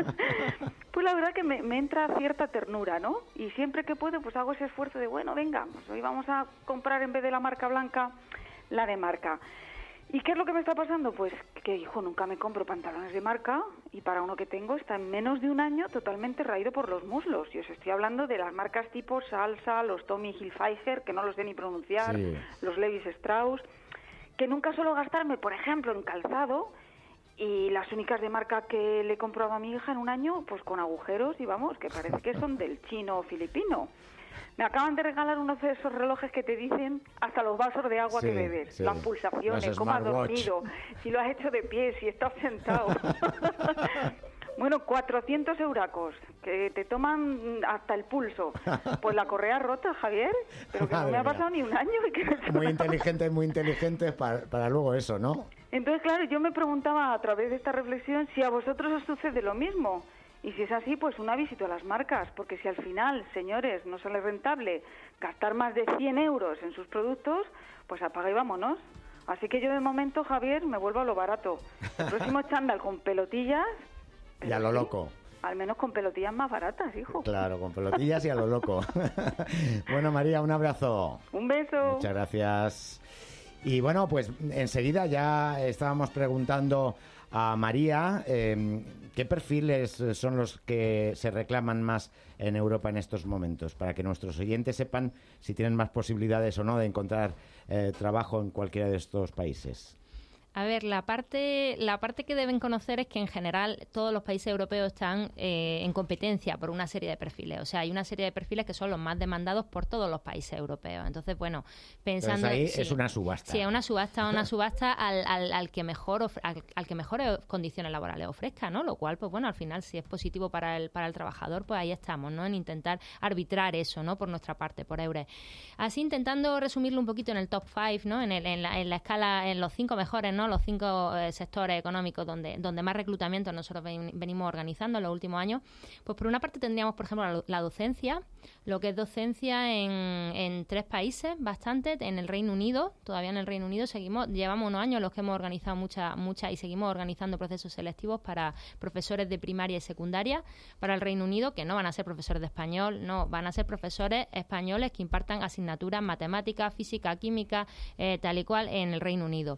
Pues la verdad que me, me entra cierta ternura, ¿no? Y siempre que puedo, pues hago ese esfuerzo de, bueno, venga, pues hoy vamos a comprar en vez de la marca blanca, la de marca. ¿Y qué es lo que me está pasando? Pues que, hijo, nunca me compro pantalones de marca y para uno que tengo está en menos de un año totalmente raído por los muslos. Y os estoy hablando de las marcas tipo Salsa, los Tommy Hilfiger, que no los sé ni pronunciar, sí. los Levis Strauss, que nunca suelo gastarme, por ejemplo, en calzado, y las únicas de marca que le he comprado a mi hija en un año, pues con agujeros, y vamos, que parece que son del chino o filipino. Me acaban de regalar unos de esos relojes que te dicen hasta los vasos de agua sí, que bebes, sí. las pulsaciones, cómo has dormido, si lo has hecho de pie, si estás sentado. Bueno, cuatrocientos euracos, que te toman hasta el pulso. Pues la correa rota, Javier, pero que no me ha pasado ni un año. Y que muy inteligente, muy inteligente para, para luego eso, ¿no? Entonces, claro, yo me preguntaba a través de esta reflexión si a vosotros os sucede lo mismo. Y si es así, pues una visita a las marcas, porque si al final, señores, no sale rentable gastar más de cien euros en sus productos, pues apaga y vámonos. Así que yo de momento, Javier, me vuelvo a lo barato. El próximo chándal con pelotillas... Y a lo sí, loco. Al menos con pelotillas más baratas, hijo. Claro, con pelotillas y a lo loco. Bueno, María, un abrazo. Un beso. Muchas gracias. Y bueno, pues enseguida ya estábamos preguntando a María eh, qué perfiles son los que se reclaman más en Europa en estos momentos, para que nuestros oyentes sepan si tienen más posibilidades o no de encontrar eh, trabajo en cualquiera de estos países. A ver, la parte la parte que deben conocer es que en general todos los países europeos están eh, en competencia por una serie de perfiles. O sea, hay una serie de perfiles que son los más demandados por todos los países europeos. Entonces, bueno, pensando... Entonces ahí sí, es una subasta. Sí, es una subasta, una subasta al, al, al que mejor of, al, al que mejores condiciones laborales ofrezca, ¿no? Lo cual, pues bueno, al final, si es positivo para el para el trabajador, pues ahí estamos, ¿no? En intentar arbitrar eso, ¿no? Por nuestra parte, por Eures. Así, intentando resumirlo un poquito en el top five, ¿no? En, el, en, la, en la escala, en los cinco mejores, ¿no? Los cinco eh, sectores económicos donde, donde más reclutamiento nosotros ven, venimos organizando en los últimos años. Pues por una parte tendríamos, por ejemplo, la, la docencia, lo que es docencia en, en tres países, bastante, en el Reino Unido, todavía en el Reino Unido seguimos, llevamos unos años en los que hemos organizado muchas mucha, y seguimos organizando procesos selectivos para profesores de primaria y secundaria para el Reino Unido, que no van a ser profesores de español, no, van a ser profesores españoles que impartan asignaturas matemáticas, física, química, eh, tal y cual en el Reino Unido.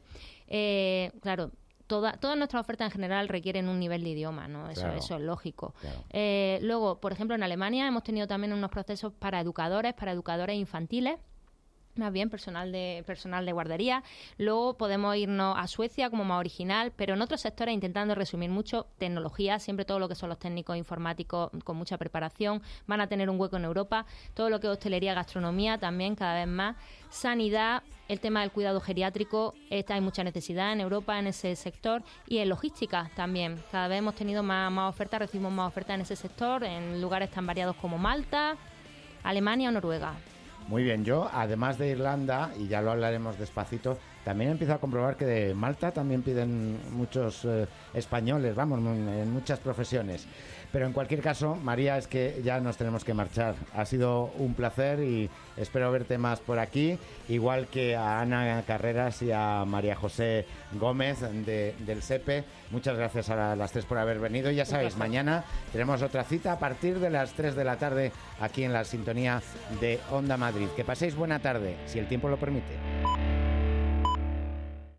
Eh, claro, toda, todas nuestras ofertas en general requieren un nivel de idioma, ¿no? Eso, claro. Eso es lógico. Claro. Eh, luego, por ejemplo, en Alemania hemos tenido también unos procesos para educadores, para educadores infantiles, más bien personal de personal de guardería. Luego podemos irnos a Suecia como más original, pero en otros sectores, intentando resumir mucho, tecnología, siempre todo lo que son los técnicos informáticos con mucha preparación van a tener un hueco en Europa. Todo lo que es hostelería, gastronomía también cada vez más. Sanidad, el tema del cuidado geriátrico, esta hay mucha necesidad en Europa en ese sector, y en logística también. Cada vez hemos tenido más, más ofertas, recibimos más ofertas en ese sector, en lugares tan variados como Malta, Alemania o Noruega. Muy bien, yo, además de Irlanda, y ya lo hablaremos despacito, también empiezo a comprobar que de Malta también piden muchos eh, españoles, vamos, en muchas profesiones. Pero en cualquier caso, María, es que ya nos tenemos que marchar. Ha sido un placer y espero verte más por aquí, igual que a Ana Carreras y a María José Gómez de, del SEPE. Muchas gracias a las tres por haber venido. Ya sabéis, mañana tenemos otra cita a partir de las tres de la tarde aquí en la sintonía de Onda Madrid. Que paséis buena tarde, si el tiempo lo permite.